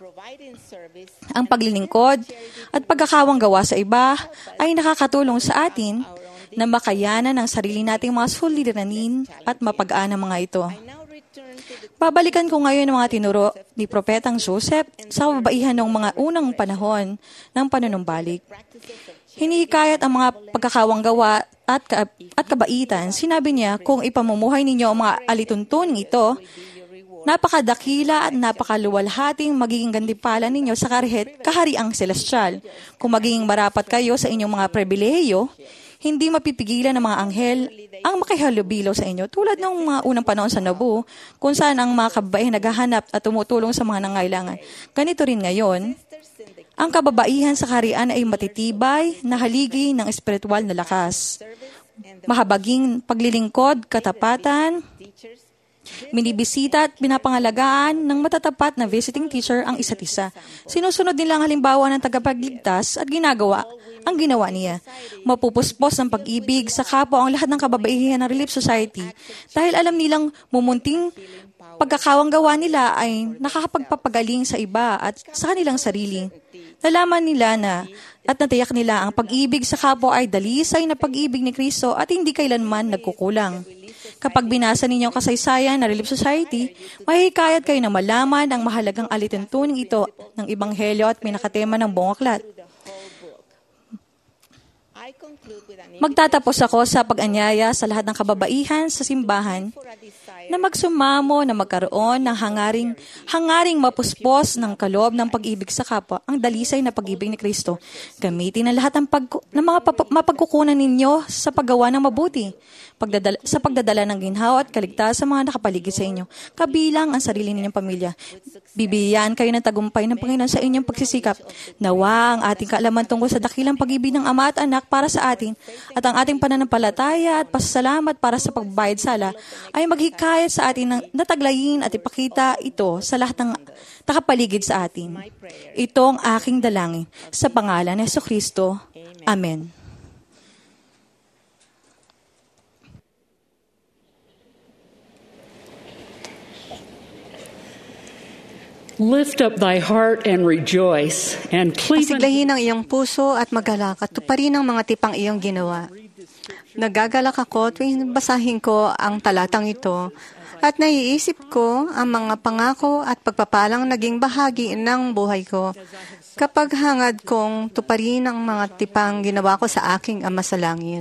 Ang paglilingkod at pagkakawang gawa sa iba ay nakakatulong sa atin na makayanan ang sarili nating mga suliranin at mapagaan ang mga ito. Babalikan ko ngayon ang mga tinuro ni Propetang Joseph sa kababaihan ng mga unang panahon ng panunumbalik. Hinihikayat ang mga pagkakawang gawa at, ka- at kabaitan. Sinabi niya, kung ipamumuhay ninyo ang mga alituntuning ito, napakadakila at napakaluwalhating magiging gantimpala ninyo sa karihit kahariang celestial. Kung magiging marapat kayo sa inyong mga pribilehiyo, hindi mapipigilan ng mga anghel ang makihalubilo sa inyo. Tulad ng mga unang panahon sa Nabu, kung saan ang mga kababaihan naghahanap at tumutulong sa mga nangailangan. Ganito rin ngayon, ang kababaihan sa kaharian ay matitibay na haligi ng espiritual na lakas. Mahabaging paglilingkod, katapatan, minibisita at pinapangalagaan ng matatapat na visiting teacher ang isa't isa. Sinusunod nila ang halimbawa ng tagapagligtas at ginagawa ang ginawa niya. Mapupuspos ng pag-ibig sa kapwa ang lahat ng kababaihan ng Relief Society dahil alam nilang mumunting pagkakawang gawa nila ay nakakapagpapagaling sa iba at sa kanilang sarili. Nalaman nila na at natiyak nila ang pag-ibig sa kapwa ay dalisay na pag-ibig ni Kristo at hindi kailanman nagkukulang. Kapag binasa ninyo ang kasaysayan ng Relief Society, mahihikayat kayo na malaman ang mahalagang alituntuning ito ng Ebanghelyo at pinakatema ng buong aklat. Magtatapos ako sa pag-anyaya sa lahat ng kababaihan sa simbahan na magsumamo na magkaroon ng hangaring, hangaring mapuspos ng kaloob ng pag-ibig sa kapwa, ang dalisay na pag-ibig ni Kristo. Gamitin ang lahat ng, pag, ng mga pap- mapagkukunan ninyo sa paggawa ng mabuti, pagdadala, sa pagdadala ng ginhawa at kaligtasan sa mga nakapaligid sa inyo, kabilang ang sarili ninyong pamilya. Bibigyan kayo ng tagumpay ng Panginoon sa inyong pagsisikap. Nawa ang ating kaalaman tungkol sa dakilang pag-ibig ng Ama at Anak para sa atin at ang ating pananampalataya at pasasalamat para sa pagbayad sala ay maghikayat sa atin ng nataglayin at ipakita ito sa lahat ng nakapaligid sa atin. Ito ang aking dalangin sa pangalan ni Jesucristo. Amen. Lift up thy heart and rejoice, and cleave Pasiglahin ang iyong puso at magalak at tuparin ang mga tipang iyong ginawa. Nagagalak ako tuwing basahin ko ang talatang ito at naiisip ko ang mga pangako at pagpapalang naging bahagi ng buhay ko kapag hangad kong tuparin ang mga tipang ginawa ko sa aking Ama sa Langit.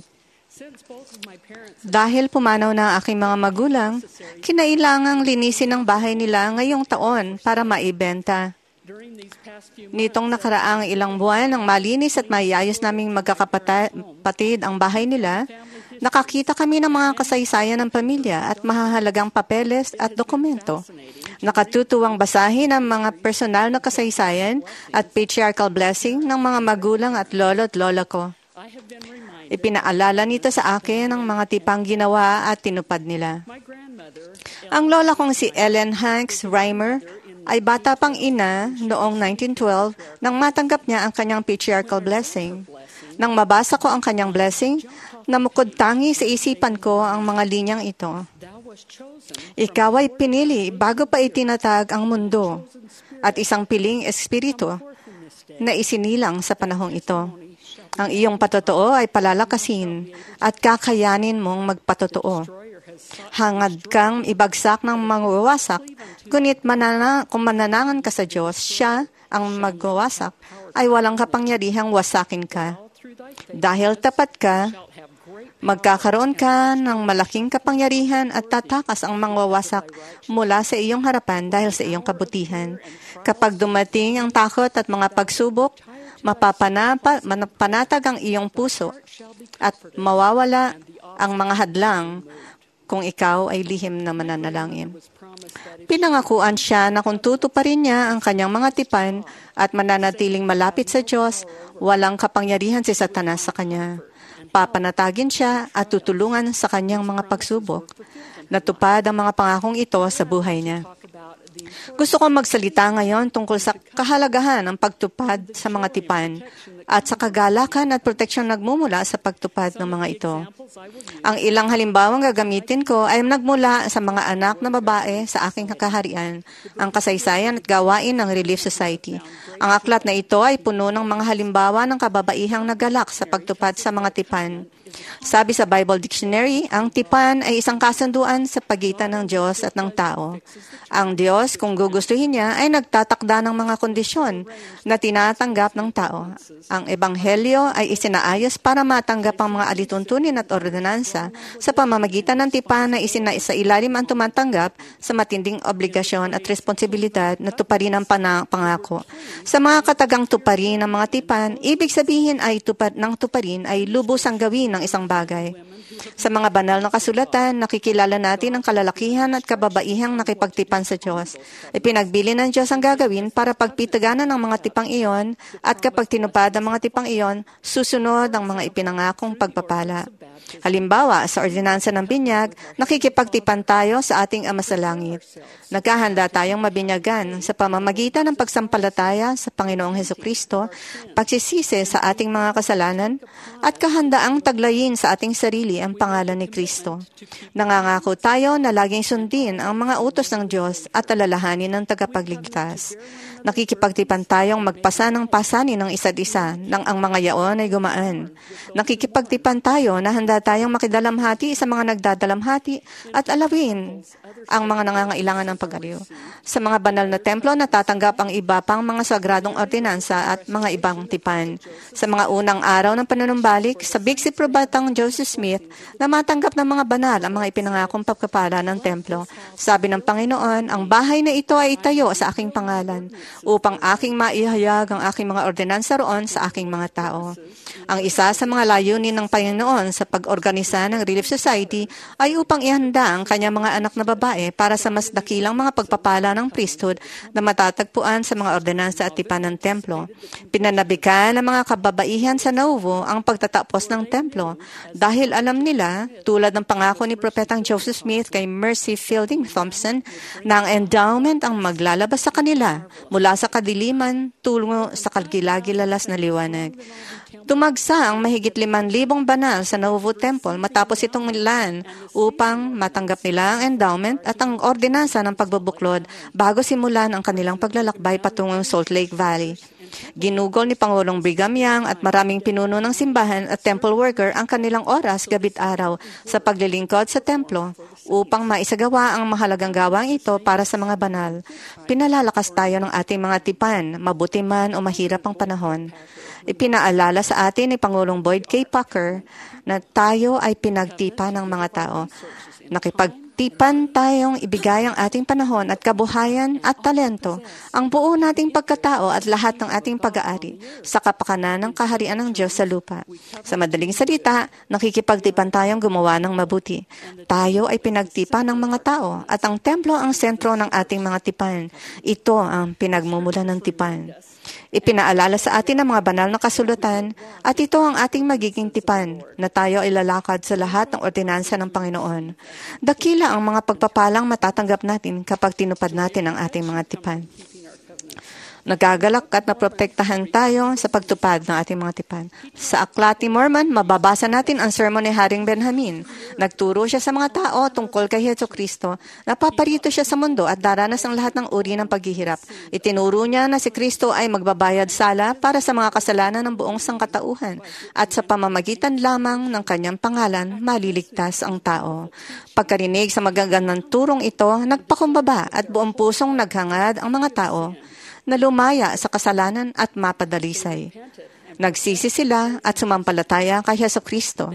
Dahil pumanaw na ang aking mga magulang, kinailangang linisin ang bahay nila ngayong taon para maibenta. Nitong nakaraang ilang buwan nang malinis at maayos naming magkakapatid ang bahay nila, nakakita kami ng mga kasaysayan ng pamilya at mahahalagang papeles at dokumento. Nakatutuwang basahin ang mga personal na kasaysayan at patriarchal blessing ng mga magulang at lolo at lola ko. Ipinaalala nito sa akin ang mga tipang ginawa at tinupad nila. Ang lola kong si Ellen Hanks Reimer ay bata pang ina noong nineteen twelve nang matanggap niya ang kanyang patriarchal blessing. Nang mabasa ko ang kanyang blessing, namukod tangi sa isipan ko ang mga linyang ito. Ikaw ay pinili bago pa itinatag ang mundo at isang piling espiritu na isinilang sa panahong ito. Ang iyong patotoo ay palalakasin at kakayanin mong magpatotoo. Hangad kang ibagsak ng mangwawasak, ngunit manana, kung mananangan ka sa Diyos, siya ang magwawasak, ay walang kapangyarihang wasakin ka. Dahil tapat ka, Magkakaroon ka ng malaking kapangyarihan at tatakas ang mangwawasak mula sa iyong harapan dahil sa iyong kabutihan. Kapag dumating ang takot at mga pagsubok, mapapanapa, mapanatag ang iyong puso at mawawala ang mga hadlang kung ikaw ay lihim na mananalangin. Pinangakuan siya na kung tutuparin niya ang kanyang mga tipan at mananatiling malapit sa Diyos, walang kapangyarihan si Satanas sa kanya. Papanatagin siya at tutulungan sa kanyang mga pagsubok. Natupad ang mga pangakong ito sa buhay niya. Gusto kong magsalita ngayon tungkol sa kahalagahan ng pagtupad sa mga tipan at sa kagalakan at proteksyon nagmumula sa pagtupad ng mga ito. Ang ilang halimbawang gagamitin ko ay nagmula sa mga anak na babae sa aking kakaharian, ang kasaysayan at gawain ng Relief Society. Ang aklat na ito ay puno ng mga halimbawa ng kababaihang nagalak sa pagtupad sa mga tipan. Sabi sa Bible Dictionary, ang tipan ay isang kasunduan sa pagitan ng Diyos at ng tao. Ang Diyos, kung gugustuhin niya, ay nagtatakda ng mga kondisyon na tinatanggap ng tao. Ang Ebanghelyo ay isinaayos para matanggap ang mga alituntunin at ordinansa sa pamamagitan ng tipan na isinasa ilalim ang tumatanggap sa matinding obligasyon at responsibilidad na tuparin ang pangako. Sa mga katagang tuparin ng mga tipan, ibig sabihin ay tupad ng tuparin ay lubos ang gawin ng isang bagay. Sa mga banal na kasulatan, nakikilala natin ang kalalakihan at kababaihang nakipagtipan sa Diyos. Ipinagbili ng Diyos ang gagawin para pagpitaganan ng mga tipang iyon at kapag tinupad ang mga tipang iyon, susunod ang mga ipinangakong pagpapala. Halimbawa, sa ordinansa ng binyag, nakikipagtipan tayo sa ating Ama sa Langit. Nagkahanda tayong mabinyagan sa pamamagitan ng pagsampalataya sa Panginoong Hesukristo, pagsisisi sa ating mga kasalanan, at kahandaang taglayin sa ating sarili ang pangalan ni Kristo. Nangangako tayo na laging sundin ang mga utos ng Diyos at alalahanin ng tagapagligtas. Nakikipagtipan tayong magpasa ng pasanin ng isa't isa nang ang mga yaon ay gumaan. Nakikipagtipan tayo na handa tayong makidalamhati sa mga nagdadalamhati at alawin ang mga nangangailangan ng pag-aliw. Sa mga banal na templo, natatanggap ang iba pang mga sagradong ordinansa at mga ibang tipan. Sa mga unang araw ng panunumbalik, sa Bigsi Probatang Joseph Smith, na matanggap ng mga banal ang mga ipinangakong pagkapala ng templo. Sabi ng Panginoon, ang bahay na ito ay itayo sa aking pangalan, upang aking maihayag ang aking mga ordinansa roon sa aking mga tao. Ang isa sa mga layunin ng Panginoon sa pag-organisa ng Relief Society ay upang ihanda ang kanyang mga anak na babae para sa mas dakilang mga pagpapala ng priesthood na matatagpuan sa mga ordinansa at tipan ng templo. Pinanabikan ng mga kababaihan sa Nauvoo ang pagtatapos ng templo dahil alam nila, tulad ng pangako ni Propetang Joseph Smith kay Mercy Fielding Thompson, na ang endowment ang maglalabas sa kanila mula sa kadiliman tungo sa kagilagilalas na liwanag. Tumagsa ang mahigit liman libong banal sa Nauvoo Temple matapos itong milan upang matanggap nila ang endowment at ang ordinansa ng pagbubuklod bago simulan ang kanilang paglalakbay patungong Salt Lake Valley. Ginugol ni Pangulong Brigham Young at maraming pinuno ng simbahan at temple worker ang kanilang oras gabit araw sa paglilingkod sa templo upang maisagawa ang mahalagang gawang ito para sa mga banal. Pinalalakas tayo ng ating mga tipan, mabuti man o mahirap ang panahon. Ipinaalala sa atin ni Pangulong Boyd K. Packer na tayo ay pinagtipan ng mga tao. Nakipagtipan tayong ibigay ang ating panahon at kabuhayan at talento, ang buo nating pagkatao at lahat ng ating pag-aari sa kapakanan ng kaharian ng Diyos sa lupa. Sa madaling salita, nakikipagtipan tayong gumawa ng mabuti. Tayo ay pinagtipan ng mga tao at ang templo ang sentro ng ating mga tipan. Ito ang pinagmumulan ng tipan. Ipinaalala sa atin ang mga banal na kasulatan at ito ang ating magiging tipan na tayo ay lalakad sa lahat ng ordinansa ng Panginoon. Dakila ang mga pagpapalang matatanggap natin kapag tinupad natin ang ating mga tipan. Nagagalak at naprotektahan tayo sa pagtupad ng ating mga tipan. Sa Aklat ni Mormon, mababasa natin ang sermon ni Haring Benjamin. Nagturo siya sa mga tao tungkol kay Jesucristo. Napaparito siya sa mundo at daranas ang lahat ng uri ng paghihirap. Itinuro niya na si Kristo ay magbabayad sala para sa mga kasalanan ng buong sangkatauhan at sa pamamagitan lamang ng kanyang pangalan, maliligtas ang tao. Pagkarinig sa magagandang turong ito, nagpakumbaba at buong pusong naghangad ang mga tao na lumaya sa kasalanan at mapadalisay. Nagsisi sila at sumampalataya kay Jesucristo.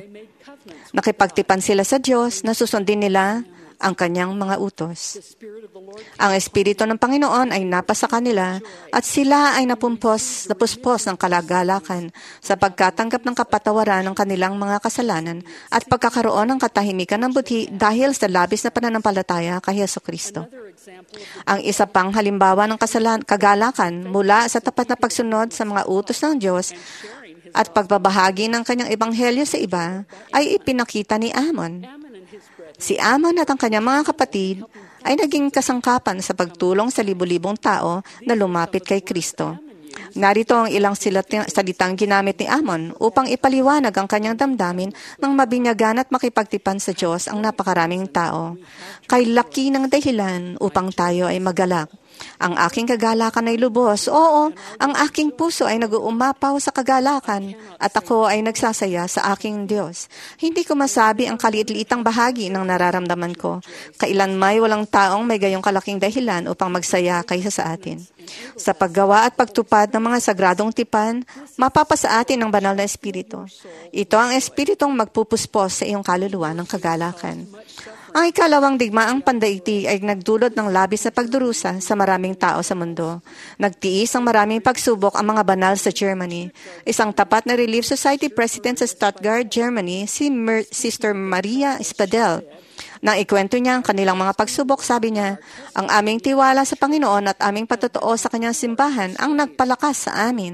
Nakipagtipan sila sa Diyos na susundin nila ang kanyang mga utos. Ang Espiritu ng Panginoon ay napasa kanila at sila ay napumpos, napuspos ng kalagalakan sa pagkatanggap ng kapatawaran ng kanilang mga kasalanan at pagkakaroon ng katahimikan ng buti dahil sa labis na pananampalataya kay Jesucristo. Ang isa pang halimbawa ng kasalan, kagalakan mula sa tapat na pagsunod sa mga utos ng Diyos at pagbabahagi ng kanyang ebanghelyo sa iba ay ipinakita ni Amon. Si Amon at ang kanyang mga kapatid ay naging kasangkapan sa pagtulong sa libu-libong tao na lumapit kay Kristo. Narito ang ilang salitang ginamit ni Amon upang ipaliwanag ang kanyang damdamin ng mabinyagan at makipagtipan sa Diyos ang napakaraming tao. Kay laki ng dahilan upang tayo ay magalak. Ang aking kagalakan ay lubos. Oo, ang aking puso ay nag-uumapaw sa kagalakan at ako ay nagsasaya sa aking Diyos. Hindi ko masabi ang kaliit-liitang bahagi ng nararamdaman ko. Kailanmay walang taong may gayong kalaking dahilan upang magsaya kaysa sa atin. Sa paggawa at pagtupad ng mga sagradong tipan, mapapasa atin ang banal na Espiritu. Ito ang Espiritong magpupuspos sa iyong kaluluwa ng kagalakan. Ang ikalawang digmaang pandaigdig ay nagdulot ng labis na pagdurusa sa maraming tao sa mundo. Nagtiis ang maraming pagsubok ang mga banal sa Germany. Isang tapat na Relief Society President sa Stuttgart, Germany, si Mer- Sister Maria Spadel. Nang ikwento niya ang kanilang mga pagsubok, sabi niya, ang aming tiwala sa Panginoon at aming patotoo sa kanyang simbahan ang nagpalakas sa amin.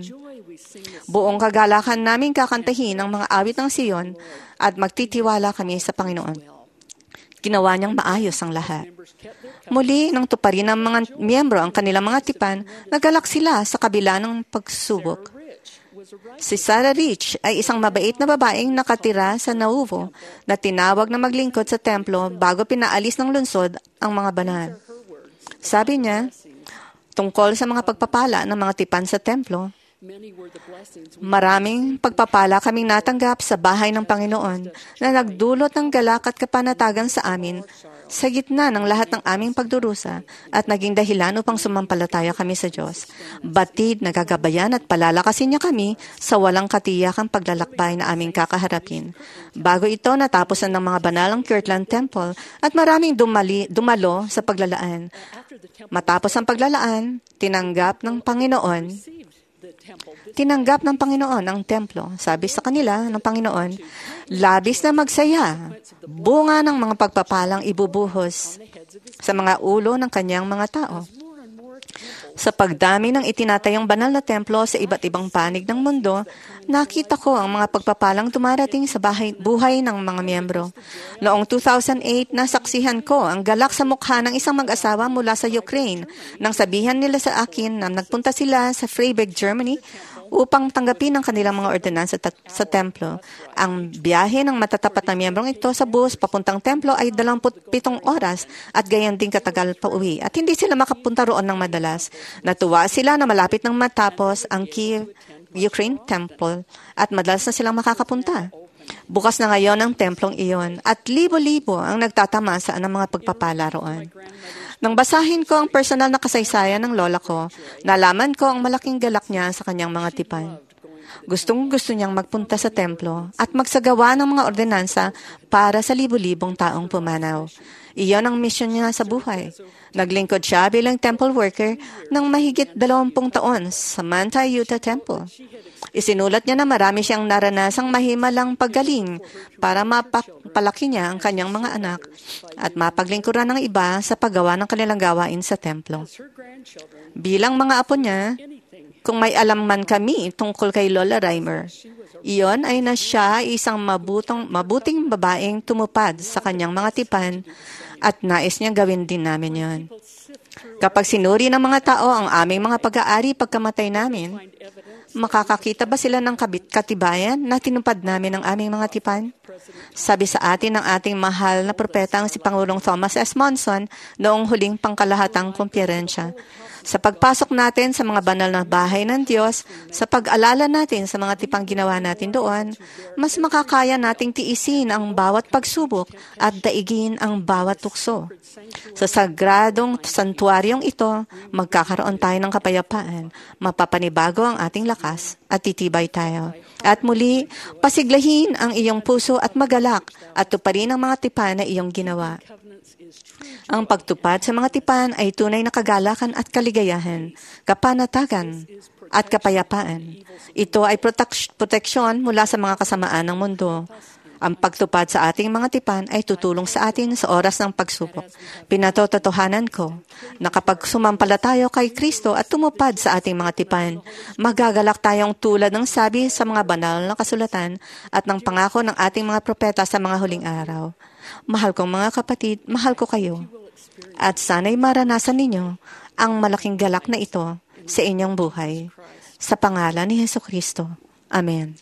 Buong kagalakan namin kakantahin ang mga awit ng Sion at magtitiwala kami sa Panginoon. Ginawa niyang maayos ang lahat. Muli, nang tuparin ng mga miyembro ang kanilang mga tipan, nagalak sila sa kabila ng pagsubok. Si Sarah Rich ay isang mabait na babaeng nakatira sa Nauvoo na tinawag na maglingkod sa templo bago pinaalis ng lungsod ang mga banal. Sabi niya, tungkol sa mga pagpapala ng mga tipan sa templo, maraming pagpapala kaming natanggap sa bahay ng Panginoon na nagdulot ng galak at kapanatagan sa amin sa gitna ng lahat ng aming pagdurusa at naging dahilan upang sumampalataya kami sa Diyos. Batid, nagagabayan at palalakasin niya kami sa walang katiyakang paglalakbay na aming kakaharapin. Bago ito, natapos na ng mga banalang Kirtland Temple at maraming dumali, dumalo sa paglalaan. Matapos ang paglalaan, tinanggap ng Panginoon Tinanggap ng Panginoon ang templo. Sabi sa kanila ng Panginoon, labis na magsaya, bunga ng mga pagpapalang ibubuhos sa mga ulo ng kanyang mga tao. Sa pagdami ng itinatayong banal na templo sa iba't ibang panig ng mundo, nakita ko ang mga pagpapalang dumarating sa bahay, buhay ng mga miyembro. Noong two thousand eight, nasaksihan ko ang galak sa mukha ng isang mag-asawa mula sa Ukraine nang sabihan nila sa akin na nagpunta sila sa Freiburg, Germany upang tanggapin ang kanilang mga ordinansa sa, sa templo. Ang biyahe ng matatapat na miyembrong ito sa bus papuntang templo ay dalawampu't-pitong oras at gayon din katagal pa uwi. At hindi sila makapunta roon ng madalas. Natuwa sila na malapit nang matapos ang Kiev, Ukraine Temple at madalas na silang makakapunta. Bukas na ngayon ang templong iyon at libo-libo ang nagtatamasa ng mga pagpapala roon. Nang basahin ko ang personal na kasaysayan ng lola ko, nalaman ko ang malaking galak niya sa kanyang mga tipan. Gustong-gusto niyang magpunta sa templo at magsagawa ng mga ordinansa para sa libu-libong taong pumanaw. Iyon ang misyon niya sa buhay. Naglingkod siya bilang temple worker ng mahigit dalawampung taon sa Manti, Utah Temple. Isinulat niya na marami siyang naranasang mahimalang paggaling para mapalaki niya ang kanyang mga anak at mapaglingkuran ng iba sa paggawa ng kanilang gawain sa templo. Bilang mga apo niya, kung may alam man kami tungkol kay Lola Reimer, iyon ay na siya isang mabutong, mabuting babaeng tumupad sa kanyang mga tipan at nais niyang gawin din namin yon. Kapag sinuri ng mga tao ang aming mga pag-aari pagkamatay namin, makakakita ba sila ng katibayan na tinupad namin ang aming mga tipan? Sabi sa atin ng ating mahal na propeta ang si Pangulong Thomas S. Monson noong huling pangkalahatang kumpirensya. Sa pagpasok natin sa mga banal na bahay ng Diyos, sa pag-alala natin sa mga tipang ginawa natin doon, mas makakaya nating tiisin ang bawat pagsubok at daigin ang bawat tukso. Sa sagradong santuaryong ito, magkakaroon tayo ng kapayapaan, mapapanibago ang ating lakas at titibay tayo. At muli, pasiglahin ang iyong puso at magalak at tuparin ang mga tipan na iyong ginawa. Ang pagtupad sa mga tipan ay tunay na kagalakan at kaligayahan, kapanatagan at kapayapaan. Ito ay protek- proteksyon mula sa mga kasamaan ng mundo. Ang pagtupad sa ating mga tipan ay tutulong sa atin sa oras ng pagsubok. Pinatototohanan ko na kapag sumampala tayo kay Kristo at tumupad sa ating mga tipan, magagalak tayong tulad ng sabi sa mga banal na kasulatan at ng pangako ng ating mga propeta sa mga huling araw. Mahal kong mga kapatid, mahal ko kayo. At sana'y maranasan ninyo ang malaking galak na ito sa inyong buhay. Sa pangalan ni Jesucristo. Amen.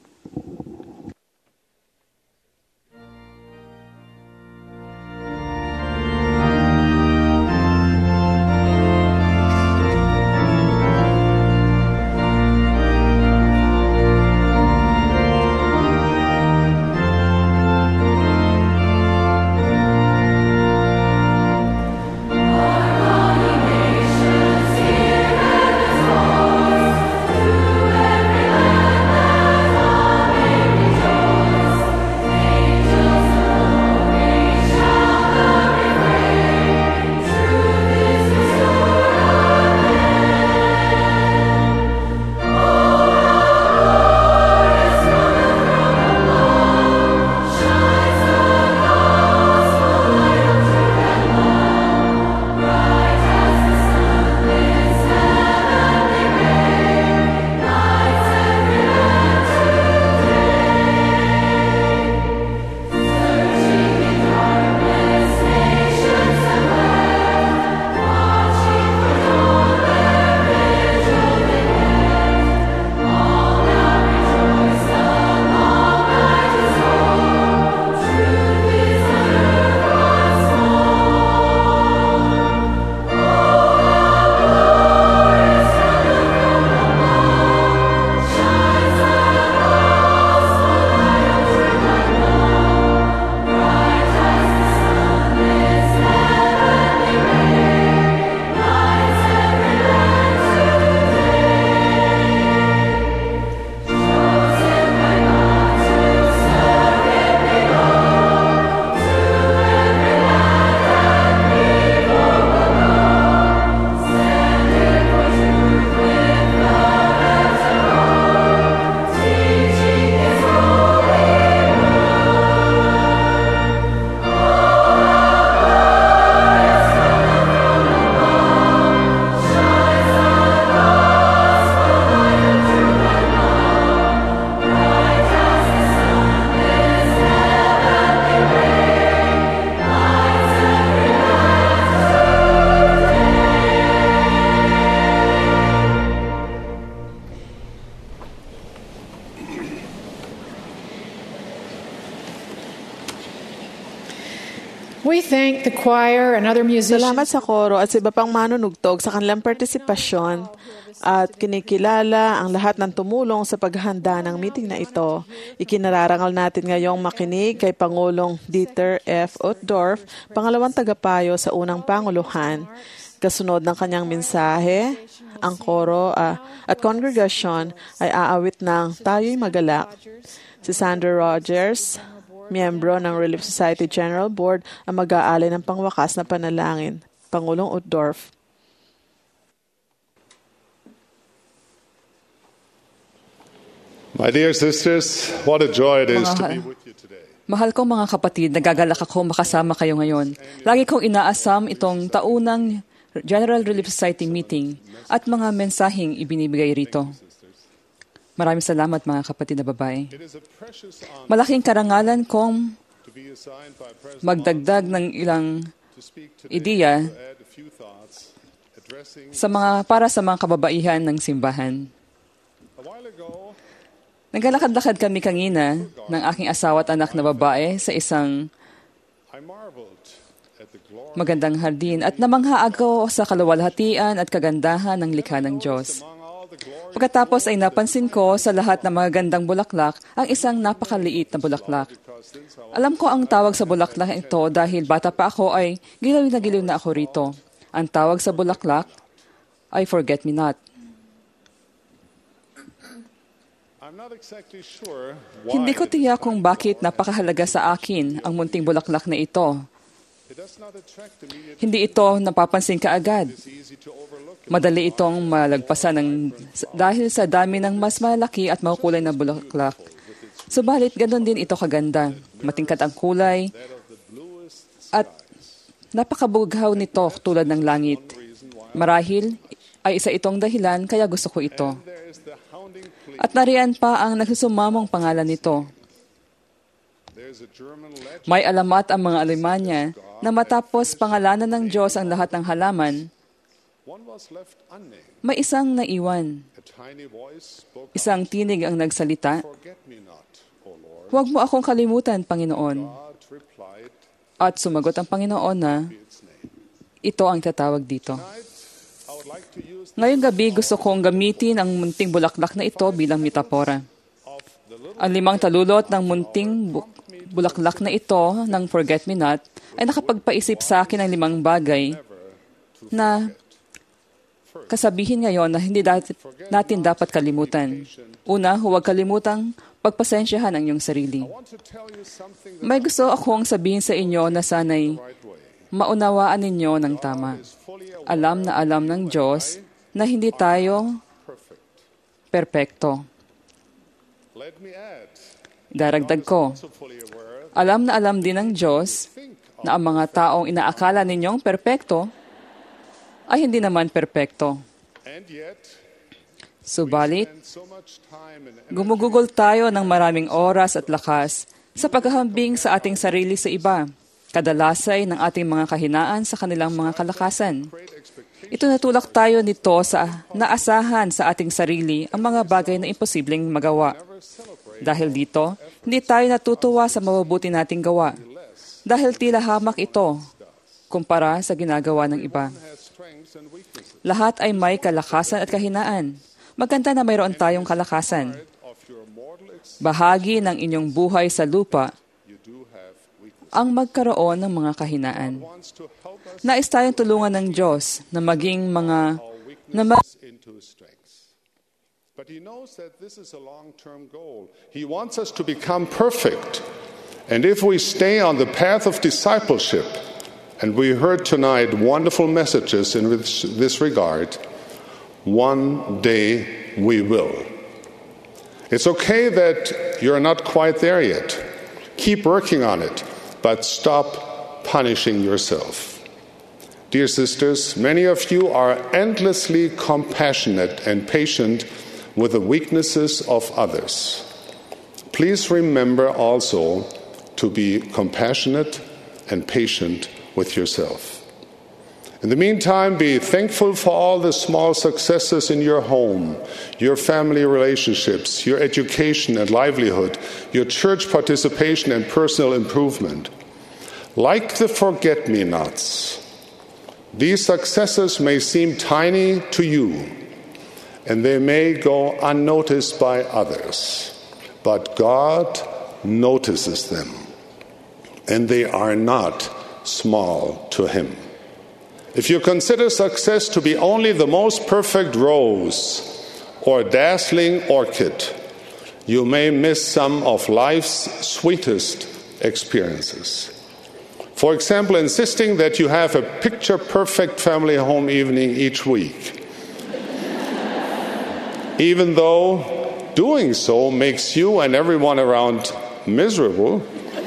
We thank the choir and other musicians. Salamat sa koro at sa iba pang manunugtog sa kanilang partisipasyon at kinikilala ang lahat ng tumulong sa paghahanda ng meeting na ito. Ikinararangal natin ngayong makinig kay Pangulong Dieter F. Uchtdorf, pangalawang tagapayo sa unang Panguluhan. Kasunod ng kanyang mensahe, ang koro uh, at kongregasyon ay aawit ng Tayo'y Magalak. Si Sandra Rogers, miyembro ng Relief Society General Board, ang mag-aalay ng pangwakas na panalangin. Pangulong Uchtdorf. My dear sisters, what a joy it is to be with you today. Mahal kong mga kapatid, nagagalak ako makasama kayo ngayon. Lagi kong inaasam itong taunang General Relief Society meeting at mga mensaheng ibinibigay rito. Maraming salamat mga kapatid na babae. Malaking karangalan kong magdagdag ng ilang ideya sa mga, para sa mga kababaihan ng simbahan. Naglalakad-lakad kami kanina ng aking asawa at anak na babae sa isang magandang hardin at namangha ako sa kaluwalhatian at kagandahan ng likha ng Diyos. Pagkatapos ay napansin ko sa lahat ng mga gandang bulaklak ang isang napakaliit na bulaklak. Alam ko ang tawag sa bulaklak ito dahil bata pa ako ay giliw na giliw na ako rito. Ang tawag sa bulaklak ay forget-me-not. Hindi ko tiyak kung bakit napakahalaga sa akin ang munting bulaklak na ito. Hindi ito napapansin kaagad. Madali itong malagpasan ng, dahil sa dami ng mas malaki at makukulay na bulaklak. Subalit, ganoon din ito kaganda. Matingkad ang kulay at napakabughaw nito tulad ng langit. Marahil ay isa itong dahilan kaya gusto ko ito. At nariyan pa ang nagsusumamong pangalan nito. May alamat ang mga Alemanya na matapos pangalanan ng Diyos ang lahat ng halaman, may isang naiwan. Isang tinig ang nagsalita, "Huwag mo akong kalimutan, Panginoon." At sumagot ang Panginoon na, ito ang tatawag dito. Ngayong gabi, gusto kong gamitin ang munting bulaklak na ito bilang metapora. Ang limang talulot ng munting bu- bulaklak na ito ng forget-me-not ay nakapagpaisip sa akin ng limang bagay na kasabihin ngayon na hindi dat- natin dapat kalimutan. Una, huwag kalimutang pagpasensyahan ang iyong sarili. May gusto akong sabihin sa inyo na sana'y maunawaan ninyo ng tama. Alam na alam ng Diyos na hindi tayo perpekto. Daragdag ko, alam na alam din ng Diyos na ang mga taong inaakala ninyong perpekto ay hindi naman perpekto. Subalit, gumugugol tayo ng maraming oras at lakas sa paghahambing sa ating sarili sa iba, kadalasay ng ating mga kahinaan sa kanilang mga kalakasan. Ito natulak tayo nito sa naasahan sa ating sarili ang mga bagay na imposibleng magawa. Dahil dito, hindi tayo natutuwa sa mabubuti nating gawa. Dahil tila hamak ito kumpara sa ginagawa ng iba. Lahat ay may kalakasan at kahinaan. Maganda na mayroon tayong kalakasan. Bahagi ng inyong buhay sa lupa ang magkaroon ng mga kahinaan. Nais tayong tulungan ng Diyos na maging mga na ma- But He knows that this is a long-term goal. He wants us to become perfect. And if we stay on the path of discipleship, and we heard tonight wonderful messages in this, this regard, one day we will. It's okay that you're not quite there yet. Keep working on it, but stop punishing yourself. Dear sisters, many of you are endlessly compassionate and patient with the weaknesses of others. Please remember also to be compassionate and patient with yourself. In the meantime, be thankful for all the small successes in your home, your family relationships, your education and livelihood, your church participation and personal improvement. Like the forget-me-nots, these successes may seem tiny to you, and they may go unnoticed by others, but God notices them, and they are not small to Him. If you consider success to be only the most perfect rose or dazzling orchid, you may miss some of life's sweetest experiences. For example, insisting that you have a picture-perfect family home evening each week, even though doing so makes you and everyone around miserable,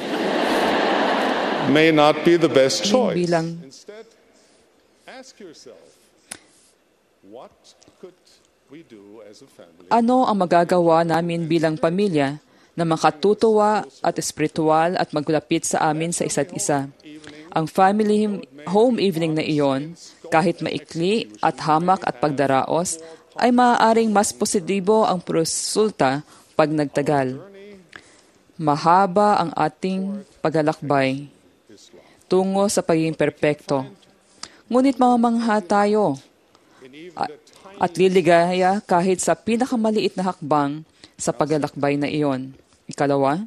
may not be the best choice. Instead, ask yourself, what could we do as a family? Ano ang magagawa namin bilang pamilya na makatutuwa at espiritual at maglapit sa amin sa isa't isa? Ang family home evening na iyon, kahit maikli at hamak at pagdaraos, ay maaaring mas positibo ang resulta pag nagtagal. Mahaba ang ating paglalakbay. tungo sa pagiging perpekto. Ngunit mamamangha tayo at, at liligaya kahit sa pinakamaliit na hakbang sa paglalakbay na iyon. Ikalawa,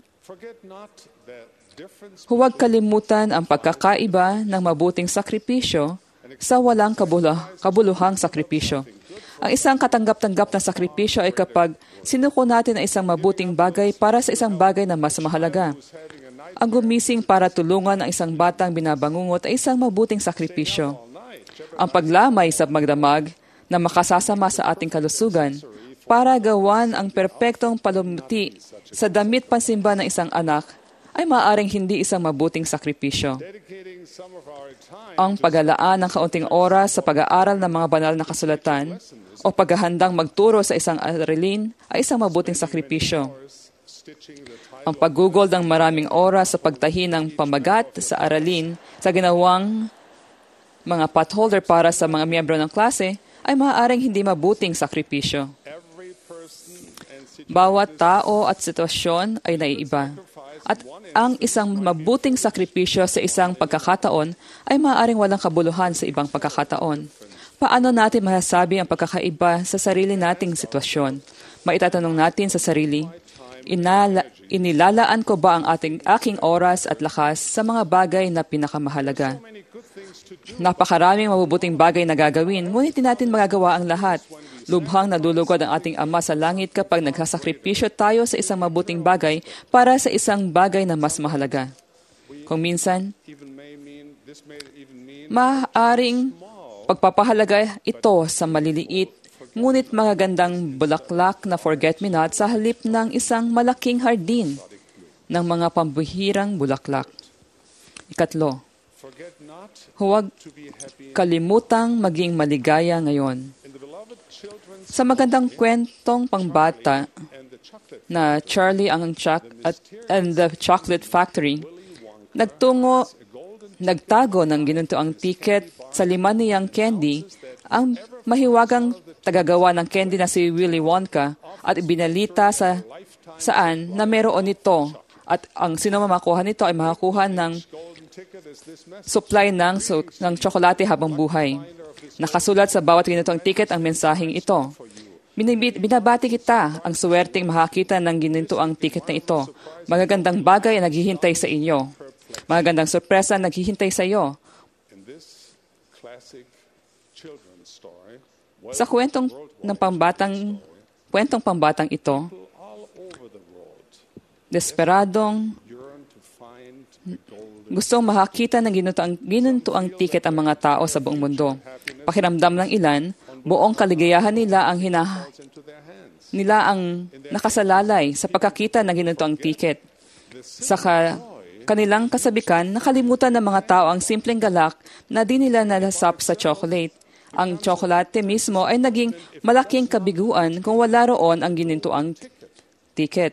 huwag kalimutan ang pagkakaiba ng mabuting sakripisyo sa walang kabula, kabuluhang sakripisyo. Ang isang katanggap-tanggap na sakripisyo ay kapag sinuko natin ang isang mabuting bagay para sa isang bagay na mas mahalaga. Ang gumising para tulungan ang isang batang binabangungot ay isang mabuting sakripisyo. Ang paglamay sa magdamag na makasasama sa ating kalusugan para gawan ang perpektong palumuti sa damit pansimba ng isang anak ay maaaring hindi isang mabuting sakripisyo. Ang paglalaan ng kaunting oras sa pag-aaral ng mga banal na kasulatan o paghahandang magturo sa isang aralin ay isang mabuting sakripisyo. Ang paggugol ng maraming oras sa pagtahi ng pamagat sa aralin sa ginawang mga potholder para sa mga miyembro ng klase ay maaaring hindi mabuting sakripisyo. Bawat tao at sitwasyon ay naiiba. At ang isang mabuting sakripisyo sa isang pagkakataon ay maaaring walang kabuluhan sa ibang pagkakataon. Paano natin masasabi ang pagkakaiba sa sarili nating sitwasyon? Maitatanong natin sa sarili, inala, inilalaan ko ba ang ating, aking oras at lakas sa mga bagay na pinakamahalaga? Napakaraming mabubuting bagay na gagawin, ngunit di natin magagawa ang lahat. Lubhang nadulugod ang ating Ama sa langit kapag nagsasakripisyo tayo sa isang mabuting bagay para sa isang bagay na mas mahalaga. Kung minsan, maaaring pagpapahalaga ito sa maliliit, ngunit magagandang bulaklak na forget-me-not sa halip ng isang malaking hardin ng mga pambihirang bulaklak. Ikatlo, huwag kalimutang maging maligaya ngayon. Sa magandang kwentong pangbata na Charlie ang Choc- at, and the Chocolate Factory, nagtungo, nagtago ng ginuntuang tiket sa lima niyang candy ang mahiwagang tagagawa ng candy na si Willy Wonka at ibinalita sa saan na meron nito at ang sino mamakuha nito ay makakuha ng supply ng, so, ng tsokolate habang buhay. Nakasulat sa bawat ginuntuang tiket ang mensaheng ito. Binabati kita ang suwerteng makakita ng ginuntuang tiket na ito. Magagandang bagay ang naghihintay sa inyo. Magagandang sorpresa ang naghihintay sa iyo. Sa kwentong ng pambatang kwentong pambatang ito, desperadong gustong makakita ng ginuntuang, ginuntuang tiket ang mga tao sa buong mundo. Pakiramdam ng ilan, buong kaligayahan nila ang hina, nila ang nakasalalay sa pagkakita ng ginuntuang tiket. Sa ka, kanilang kasabikan, nakalimutan ng mga tao ang simpleng galak na di nila nalasap sa chocolate. Ang tsokolate mismo ay naging malaking kabiguan kung wala roon ang ginuntuang tiket.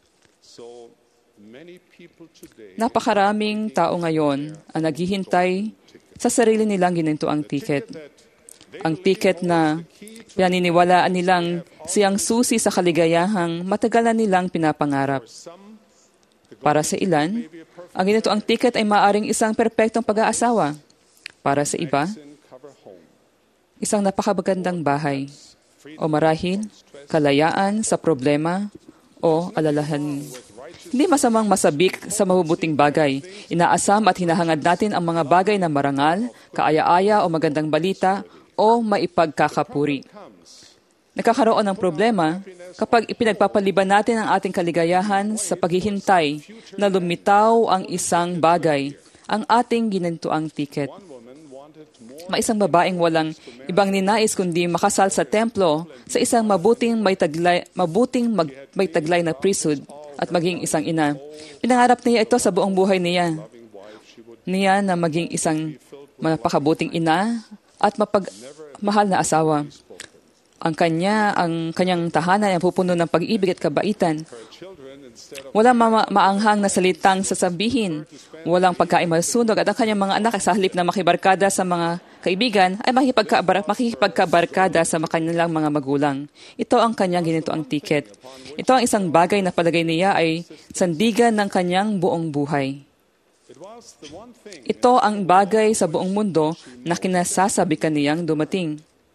Napakaraming tao ngayon ang naghihintay sa sarili nilang ginuntuang tiket. Ang tiket na pinaniniwalaan nilang siyang susi sa kaligayahang matagal na nilang pinapangarap. Para sa ilan, ang ginuntuang tiket ay maaaring isang perpektong pag-aasawa. Para sa iba, isang napakabagandang bahay o marahil kalayaan sa problema o alalahan. Hindi masamang masabik sa mabubuting bagay. Inaasam at hinahangad natin ang mga bagay na marangal, kaaya-aya o magandang balita o maipagkakapuri. Nakakaroon ng problema kapag ipinagpapaliban natin ang ating kaligayahan sa paghihintay na lumitaw ang isang bagay, ang ating ginuntuang tiket. May isang babaeng walang ibang ninais kundi makasal sa templo sa isang mabuting may taglay, mabuting mag, may taglay na priesthood at maging isang ina. Pinangarap niya ito sa buong buhay niya. Niya na maging isang mapakabuting ina at mapagmahal na asawa. Ang kanya, ang kanyang tahanan ay pupuno ng pag-ibig at kabaitan. Walang ma- maanghang na salitang sasabihin. Walang pagkain masunog at ang kanyang mga anak sa halip na makibarkada sa mga kaibigan ay makikipagkabar- makikipagkabarkada sa kanilang mga magulang. Ito ang kanyang ginuntuang tiket. Ito ang isang bagay na palagay niya ay sandigan ng kanyang buong buhay. Ito ang bagay sa buong mundo na kinasasabi kaniyang dumating.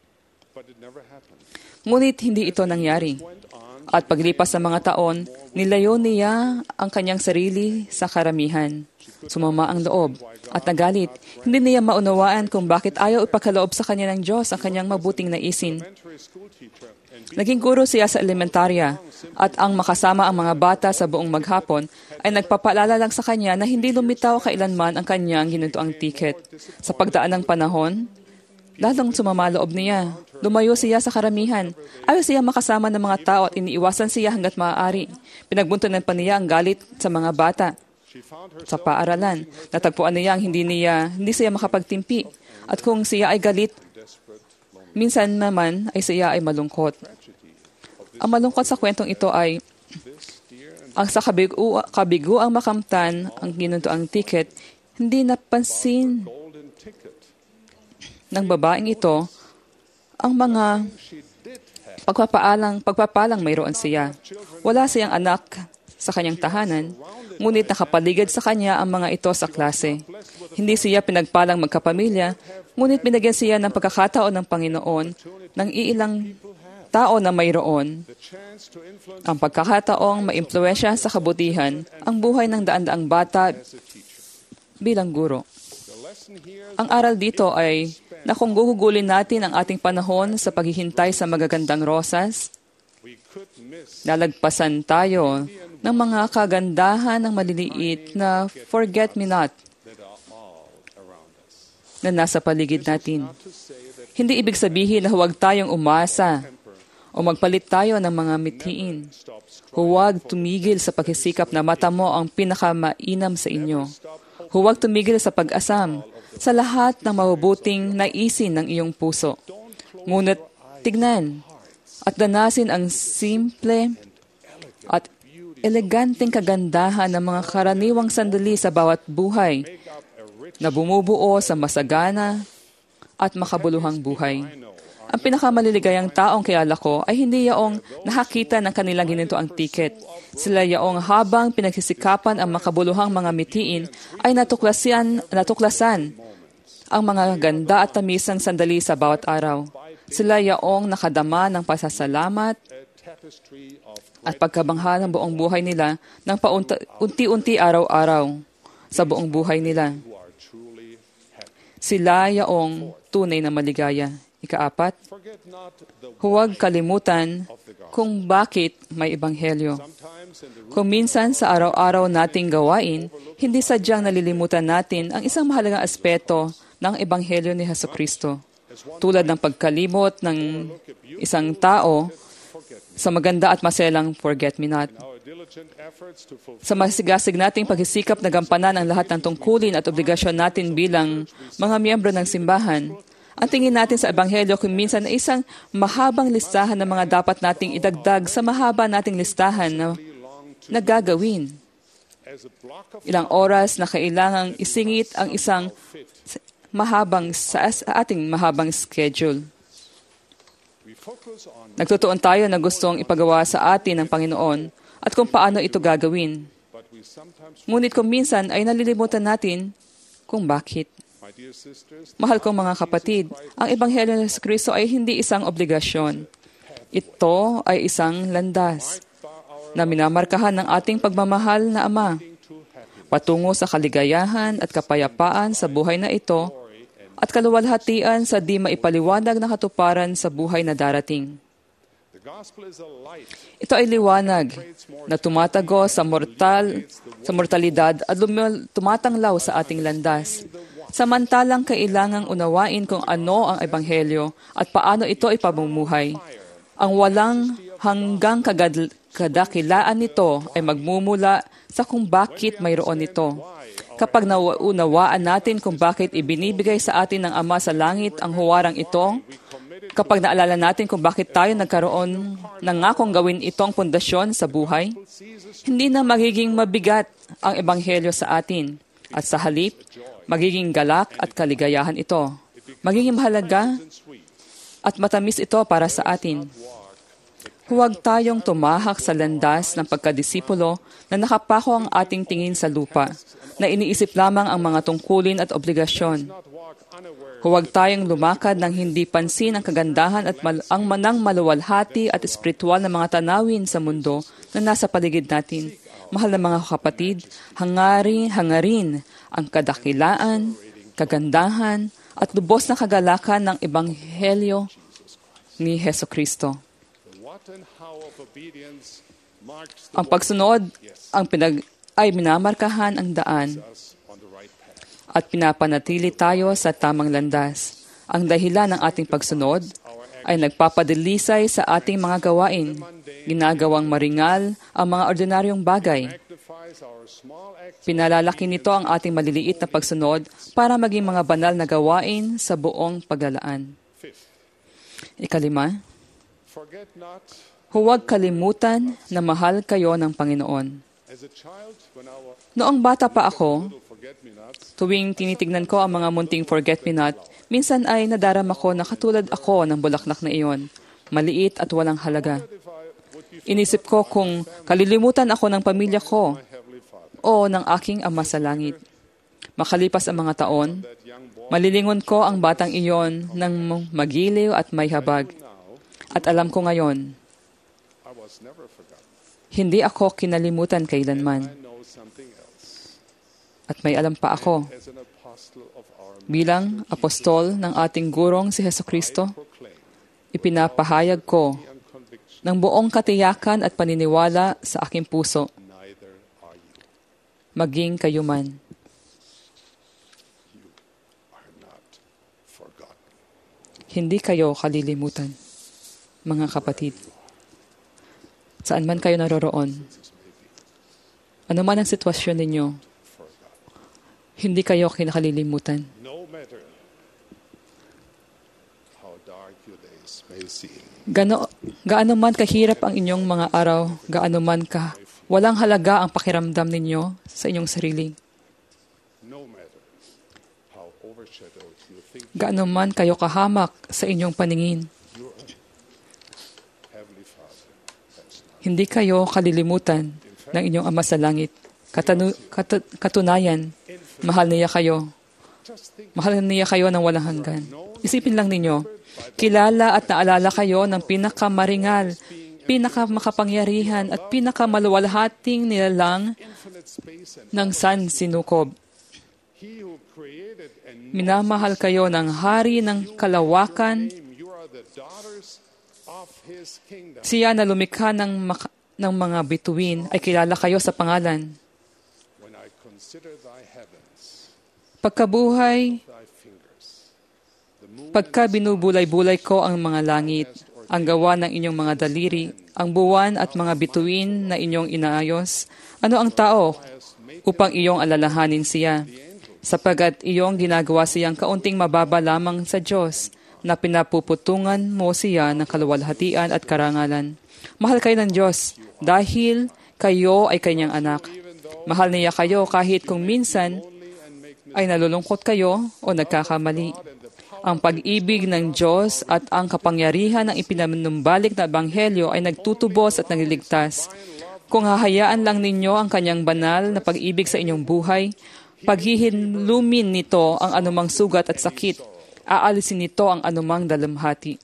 Ngunit hindi ito nangyari. At paglipas ng mga taon, nilayo niya ang kanyang sarili sa karamihan. Sumama ang loob at nagalit. Hindi niya maunawaan kung bakit ayaw ipakaloob sa kanya ng Diyos ang kanyang mabuting naisin. Naging guro siya sa elementarya at ang makasama ang mga bata sa buong maghapon ay nagpapaalala lang sa kanya na hindi lumitaw kailanman ang kanyang ginintoang tiket. Sa pagdaan ng panahon, lalong sumama loob niya. Lumayo siya sa karamihan. Ayaw siya makasama ng mga tao at iniiwasan siya hanggat maaari. Pinagbuntunan pa niya ang galit sa mga bata. Sa paaralan, natagpuan niya ang hindi niya, hindi siya makapagtimpi. At kung siya ay galit, minsan naman ay siya ay malungkot. Ang malungkot sa kwentong ito ay, ang sa kabigu, kabiguang makamtan, ang ginuntoang tiket, hindi napansin ng babaeng ito ang mga pagpapaalang, pagpapalang mayroon siya. Wala siyang anak sa kanyang tahanan, ngunit nakapaligid sa kanya ang mga ito sa klase. Hindi siya pinagpalang magkapamilya, ngunit binigyan siya ng pagkakataon ng Panginoon ng iilang tao na mayroon ang pagkakataong maimpluwensya sa kabutihan ang buhay ng daan-daang bata bilang guro. Ang aral dito ay na kung gugugulin natin ang ating panahon sa paghihintay sa magagandang rosas, lalagpasan tayo ng mga kagandahan ng maliliit na forget-me-not na nasa paligid natin. Hindi ibig sabihin na huwag tayong umasa o magpalit tayo ng mga mithiin. Huwag tumigil sa pagsisikap na mata mo ang pinakamainam sa inyo. Huwag tumigil sa pag-asam sa lahat ng mabubuting naisin ng iyong puso. Ngunit tignan at danasin ang simple at eleganteng kagandahan ng mga karaniwang sandali sa bawat buhay na bumubuo sa masagana at makabuluhang buhay. Ang pinakamaliligayang taong kilala ko ay hindi yaong nakakita ng kanilang ginintoang tiket. Sila yaong habang pinagsisikapan ang makabuluhang mga mithiin ay natuklasan, natuklasan ang mga ganda at tamisang sandali sa bawat araw. Sila yaong nakadama ng pasasalamat at pagkabangha ng buong buhay nila ng paunti-unti araw-araw sa buong buhay nila. Sila yaong tunay na maligaya. Ikaapat, huwag kalimutan kung bakit may ebanghelyo. Kung minsan sa araw-araw nating gawain, hindi sadyang nalilimutan natin ang isang mahalagang aspeto ng ebanghelyo ni Jesucristo. Tulad ng pagkalimot ng isang tao sa maganda at maselang forget-me-not. Sa masigasig nating pagsisikap na gampanan ang lahat ng tungkulin at obligasyon natin bilang mga miyembro ng simbahan, ang tingin natin sa ebanghelyo kung minsan ay isang mahabang listahan ng mga dapat nating idagdag sa mahaba nating listahan na, na gagawin. Ilang oras na kailangang isingit ang isang mahabang sa, sa ating mahabang schedule. Nagtutuon tayo na gustong ipagawa sa atin ng Panginoon at kung paano ito gagawin. Ngunit kung minsan ay nalilimutan natin kung bakit. Mahal kong mga kapatid, ang Ebanghelyo ng Kristo ay hindi isang obligasyon. Ito ay isang landas na minamarkahan ng ating pagmamahal na Ama patungo sa kaligayahan at kapayapaan sa buhay na ito at kaluwalhatian sa di maipaliwanag na katuparan sa buhay na darating. Ito ay liwanag na tumatago sa mortal, sa mortalidad at lumil, tumatanglaw sa ating landas. Samantalang kailangang unawain kung ano ang Ebanghelyo at paano ito ipamumuhay. Ang walang hanggang kagad, kadakilaan nito ay magmumula sa kung bakit mayroon ito. Kapag naunawaan natin kung bakit ibinibigay sa atin ng Ama sa langit ang huwarang ito, kapag naalala natin kung bakit tayo nagkaroon ng ngakong gawin itong pundasyon sa buhay, hindi na magiging mabigat ang Ebanghelyo sa atin. At sa halip, magiging galak at kaligayahan ito. Magiging mahalaga at matamis ito para sa atin. Huwag tayong tumahak sa landas ng pagkadisipulo na nakapako ang ating tingin sa lupa, na iniisip lamang ang mga tungkulin at obligasyon. Huwag tayong lumakad ng hindi pansin ang kagandahan at mal- ang manang maluwalhati at espiritual na mga tanawin sa mundo na nasa paligid natin. Mahal na mga kapatid, hangarin, hangarin ang kadakilaan, kagandahan, at lubos na kagalakan ng Ebanghelyo ni Heso Kristo. Ang pagsunod ang pinag ay minamarkahan ang daan at pinapanatili tayo sa tamang landas. Ang dahilan ng ating pagsunod ay nagpapadilisay sa ating mga gawain, ginagawang maringal ang mga ordinaryong bagay. Pinalalaki nito ang ating maliliit na pagsunod para maging mga banal na gawain sa buong paglalaan. Ikalima, huwag kalimutan na mahal kayo ng Panginoon. Noong bata pa ako, tuwing tinitignan ko ang mga munting forget-me-not, minsan ay nadarama ko na katulad ako ng bulaklak na iyon, maliit at walang halaga. Inisip ko kung kalilimutan ako ng pamilya ko o ng aking Ama sa langit. Makalipas ang mga taon, malilingon ko ang batang iyon ng magiliw at may habag. At alam ko ngayon, hindi ako kinalimutan kailanman. At may alam pa ako, bilang apostol ng ating gurong si Heso Kristo, ipinapahayag ko ng buong katiyakan at paniniwala sa aking puso, maging kayo man. Hindi kayo kalilimutan, mga kapatid. Saan man kayo naroroon, ano man ang sitwasyon ninyo, hindi kayo kinakalilimutan. Gano, gaano man kahirap ang inyong mga araw, gaano man ka, walang halaga ang pakiramdam ninyo sa inyong sarili. Gaano man kayo kahamak sa inyong paningin, hindi kayo kalilimutan ng inyong Ama sa langit. Katanu, kat, katunayan, mahal niya kayo. Mahal niya kayo ng walang hanggan. Isipin lang ninyo, kilala at naalala kayo ng pinakamaringal, pinakamakapangyarihan at pinakamaluwalhating nilalang ng San Sinukob. Minamahal kayo ng Hari ng Kalawakan. Siya na lumikha ng, maka, ng mga bituin ay kilala kayo sa pangalan. Pagkabuhay, pagka binubulay-bulay ko ang mga langit, ang gawa ng inyong mga daliri, ang buwan at mga bituin na inyong inaayos, ano ang tao upang iyong alalahanin siya? Sapagat iyong ginagawa siyang kaunting mababa lamang sa Diyos, na pinapuputungan mo siya ng kaluwalhatian at karangalan. Mahal kayo ng Diyos dahil kayo ay kanyang anak. Mahal niya kayo kahit kung minsan ay nalulungkot kayo o nagkakamali. Ang pag-ibig ng Diyos at ang kapangyarihan ng ipinanumbalik na Ebanghelyo ay nagtutubos at nagliligtas. Kung hahayaan lang ninyo ang kanyang banal na pag-ibig sa inyong buhay, paghihinlumin nito ang anumang sugat at sakit, aalisin nito ang anumang dalamhati.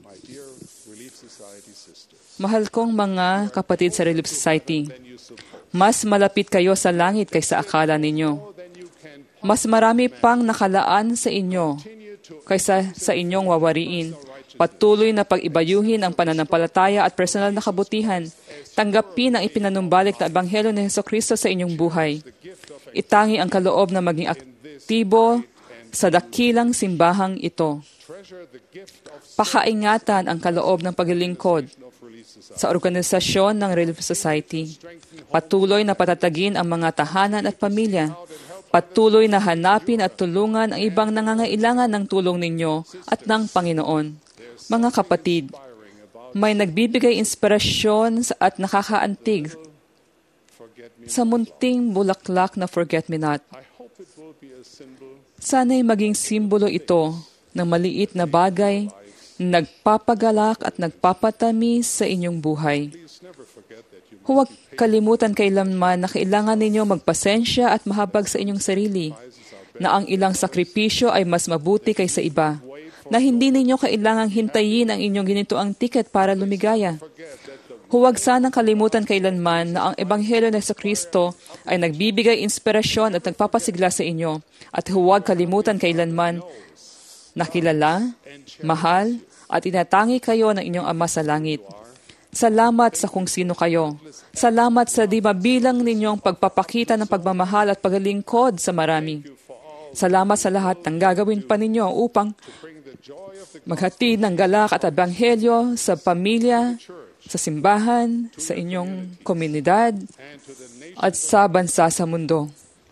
Mahal kong mga kapatid sa Relief Society, mas malapit kayo sa langit kaysa akala ninyo. Mas marami pang nakalaan sa inyo kaysa sa inyong wawariin. Patuloy na pag-ibayuhin ang pananampalataya at personal na kabutihan. Tanggapin ang ipinanumbalik na Ebanghelyo ni Jesucristo sa inyong buhay. Itangi ang kaloob na maging aktibo sa dakilang simbahang ito. Pakaingatan ang kaloob ng paglilingkod sa organisasyon ng Relief Society. Patuloy na patatagin ang mga tahanan at pamilya. Patuloy na hanapin at tulungan ang ibang nangangailangan ng tulong ninyo at ng Panginoon. Mga kapatid, may nagbibigay inspirasyon at nakakaantig sa munting bulaklak na forget-me-not. Sana'y maging simbolo ito ng maliit na bagay nagpapagalak at nagpapatamis sa inyong buhay. Huwag kalimutan kailanman na kailangan ninyo magpasensya at mahabag sa inyong sarili, na ang ilang sakripisyo ay mas mabuti kaysa iba, na hindi ninyo kailangang hintayin ang inyong ginitoang tiket para lumigaya. Huwag sanang kalimutan kailanman na ang Ebanghelyo ng Kristo ay nagbibigay inspirasyon at nagpapasigla sa inyo, at huwag kalimutan kailanman na kilala, mahal, at inatangi kayo ng inyong Ama sa langit. Salamat sa kung sino kayo. Salamat sa di mabilang ninyong pagpapakita ng pagmamahal at paglingkod sa marami. Salamat sa lahat ng gagawin pa ninyo upang maghatid ng galak at ebanghelyo sa pamilya, sa simbahan, sa inyong komunidad, at sa bansa sa mundo.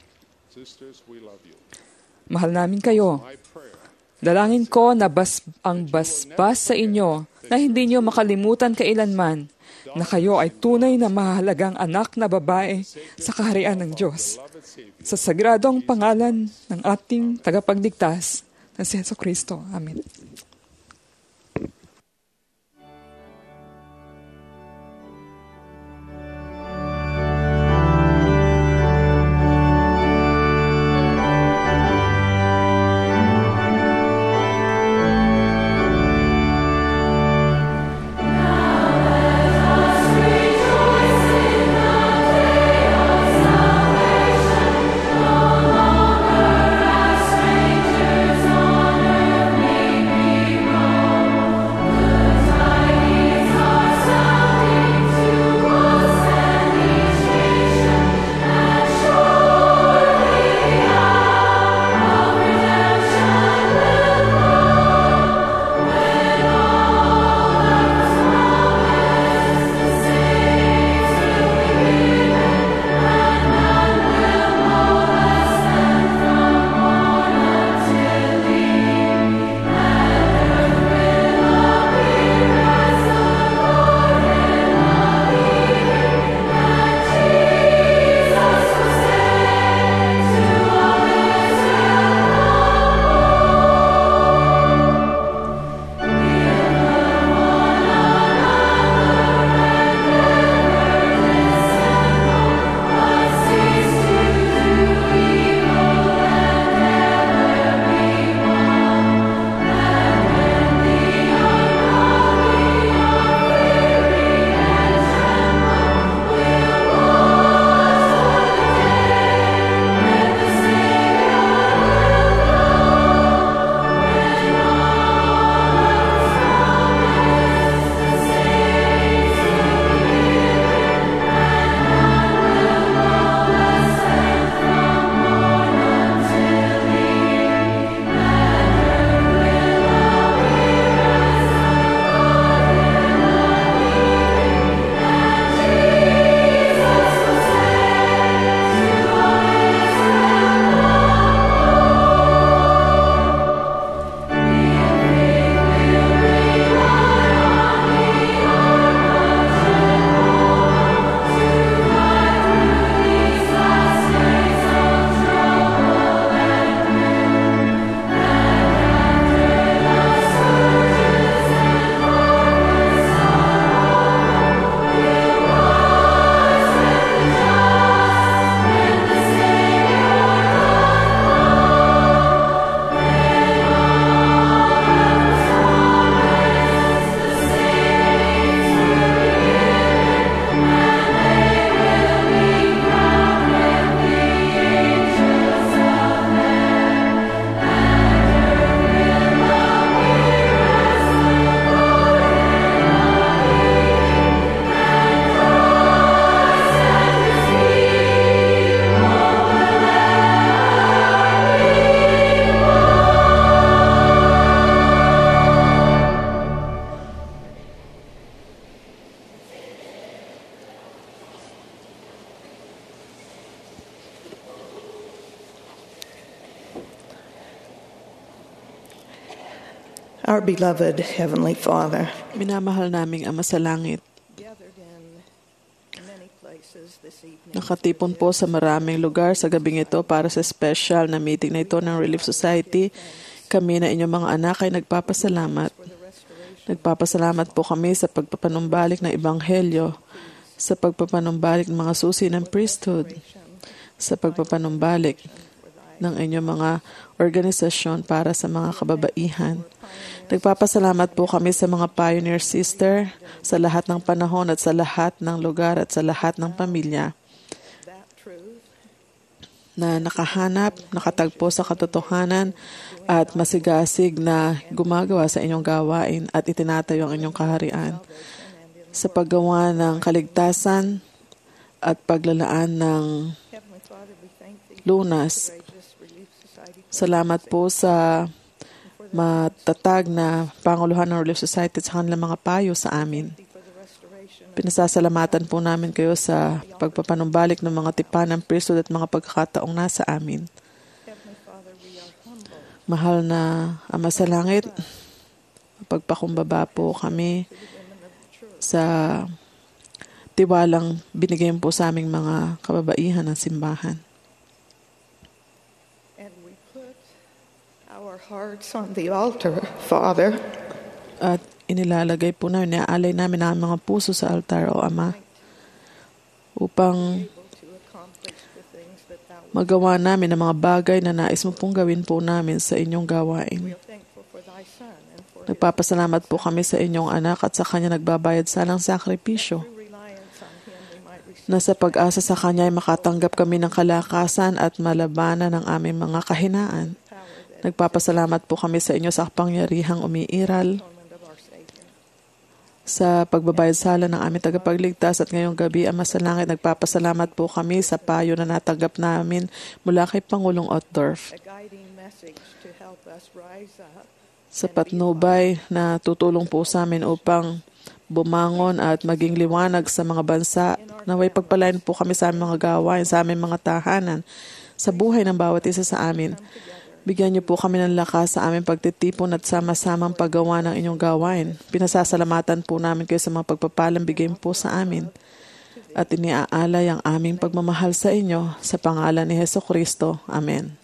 Mahal namin kayo. Dalangin ko na bas, ang basbas sa inyo na hindi niyo makalimutan kailanman na kayo ay tunay na mahalagang anak na babae sa kaharian ng Diyos. Sa sagradong pangalan ng ating tagapagligtas na si Jesucristo. Amen. Our beloved Heavenly Father, Minamahal naming Ama sa Langit, nakatipon po sa maraming lugar sa gabing ito para sa special na meeting na ito ng Relief Society. Kami na inyong mga anak ay nagpapasalamat Nagpapasalamat po kami sa pagpapanumbalik ng Ebanghelyo, sa pagpapanumbalik ng mga susi ng priesthood, sa pagpapanumbalik ng inyong mga organisasyon para sa mga kababaihan. Nagpapasalamat po kami sa mga pioneer sister sa lahat ng panahon at sa lahat ng lugar at sa lahat ng pamilya na nakahanap, nakatagpo sa katotohanan at masigasig na gumagawa sa inyong gawain at itinatayo ang inyong kaharian sa paggawa ng kaligtasan at paglalaan ng lunas. Salamat po sa matatag na Panguluhan ng Relief Society at sa kanilang mga payo sa amin. Pinasasalamatan po namin kayo sa pagpapanumbalik ng mga tipan ng priesthood at mga pagkakataong nasa amin. Mahal na Ama sa Langit, pagpakumbaba po kami sa tiwalang binigay po sa aming mga kababaihan ng simbahan. Our hearts on the altar, Father. At inilalagay po namin, niaalay namin ang mga puso sa altar, O Ama, upang magawa namin ang mga bagay na nais mo pong gawin po namin sa inyong gawain. Nagpapasalamat po kami sa inyong anak at sa kanya nagbabayad salang sakripisyo, na sa pag-asa sa kanya ay makatanggap kami ng kalakasan at malabanan ng aming mga kahinaan. Nagpapasalamat po kami sa inyo sa kapangyarihang umiiral sa pagbabayad sala ng aming tagapagligtas at ngayong gabi, Ama sa Langit, nagpapasalamat po kami sa payo na natanggap namin mula kay Pangulong Otdorf sa patnubay na tutulong po sa amin upang bumangon at maging liwanag sa mga bansa. Naway pagpalain po kami sa aming mga gawain, sa aming mga tahanan, sa buhay ng bawat isa sa amin. Bigyan niyo po kami ng lakas sa aming pagtitipon at sama-samang paggawa ng inyong gawain. Pinasasalamatan po namin kayo sa mga pagpapalang bigay po sa amin. At iniaalay ang aming pagmamahal sa inyo sa pangalan ni Jesucristo. Amen.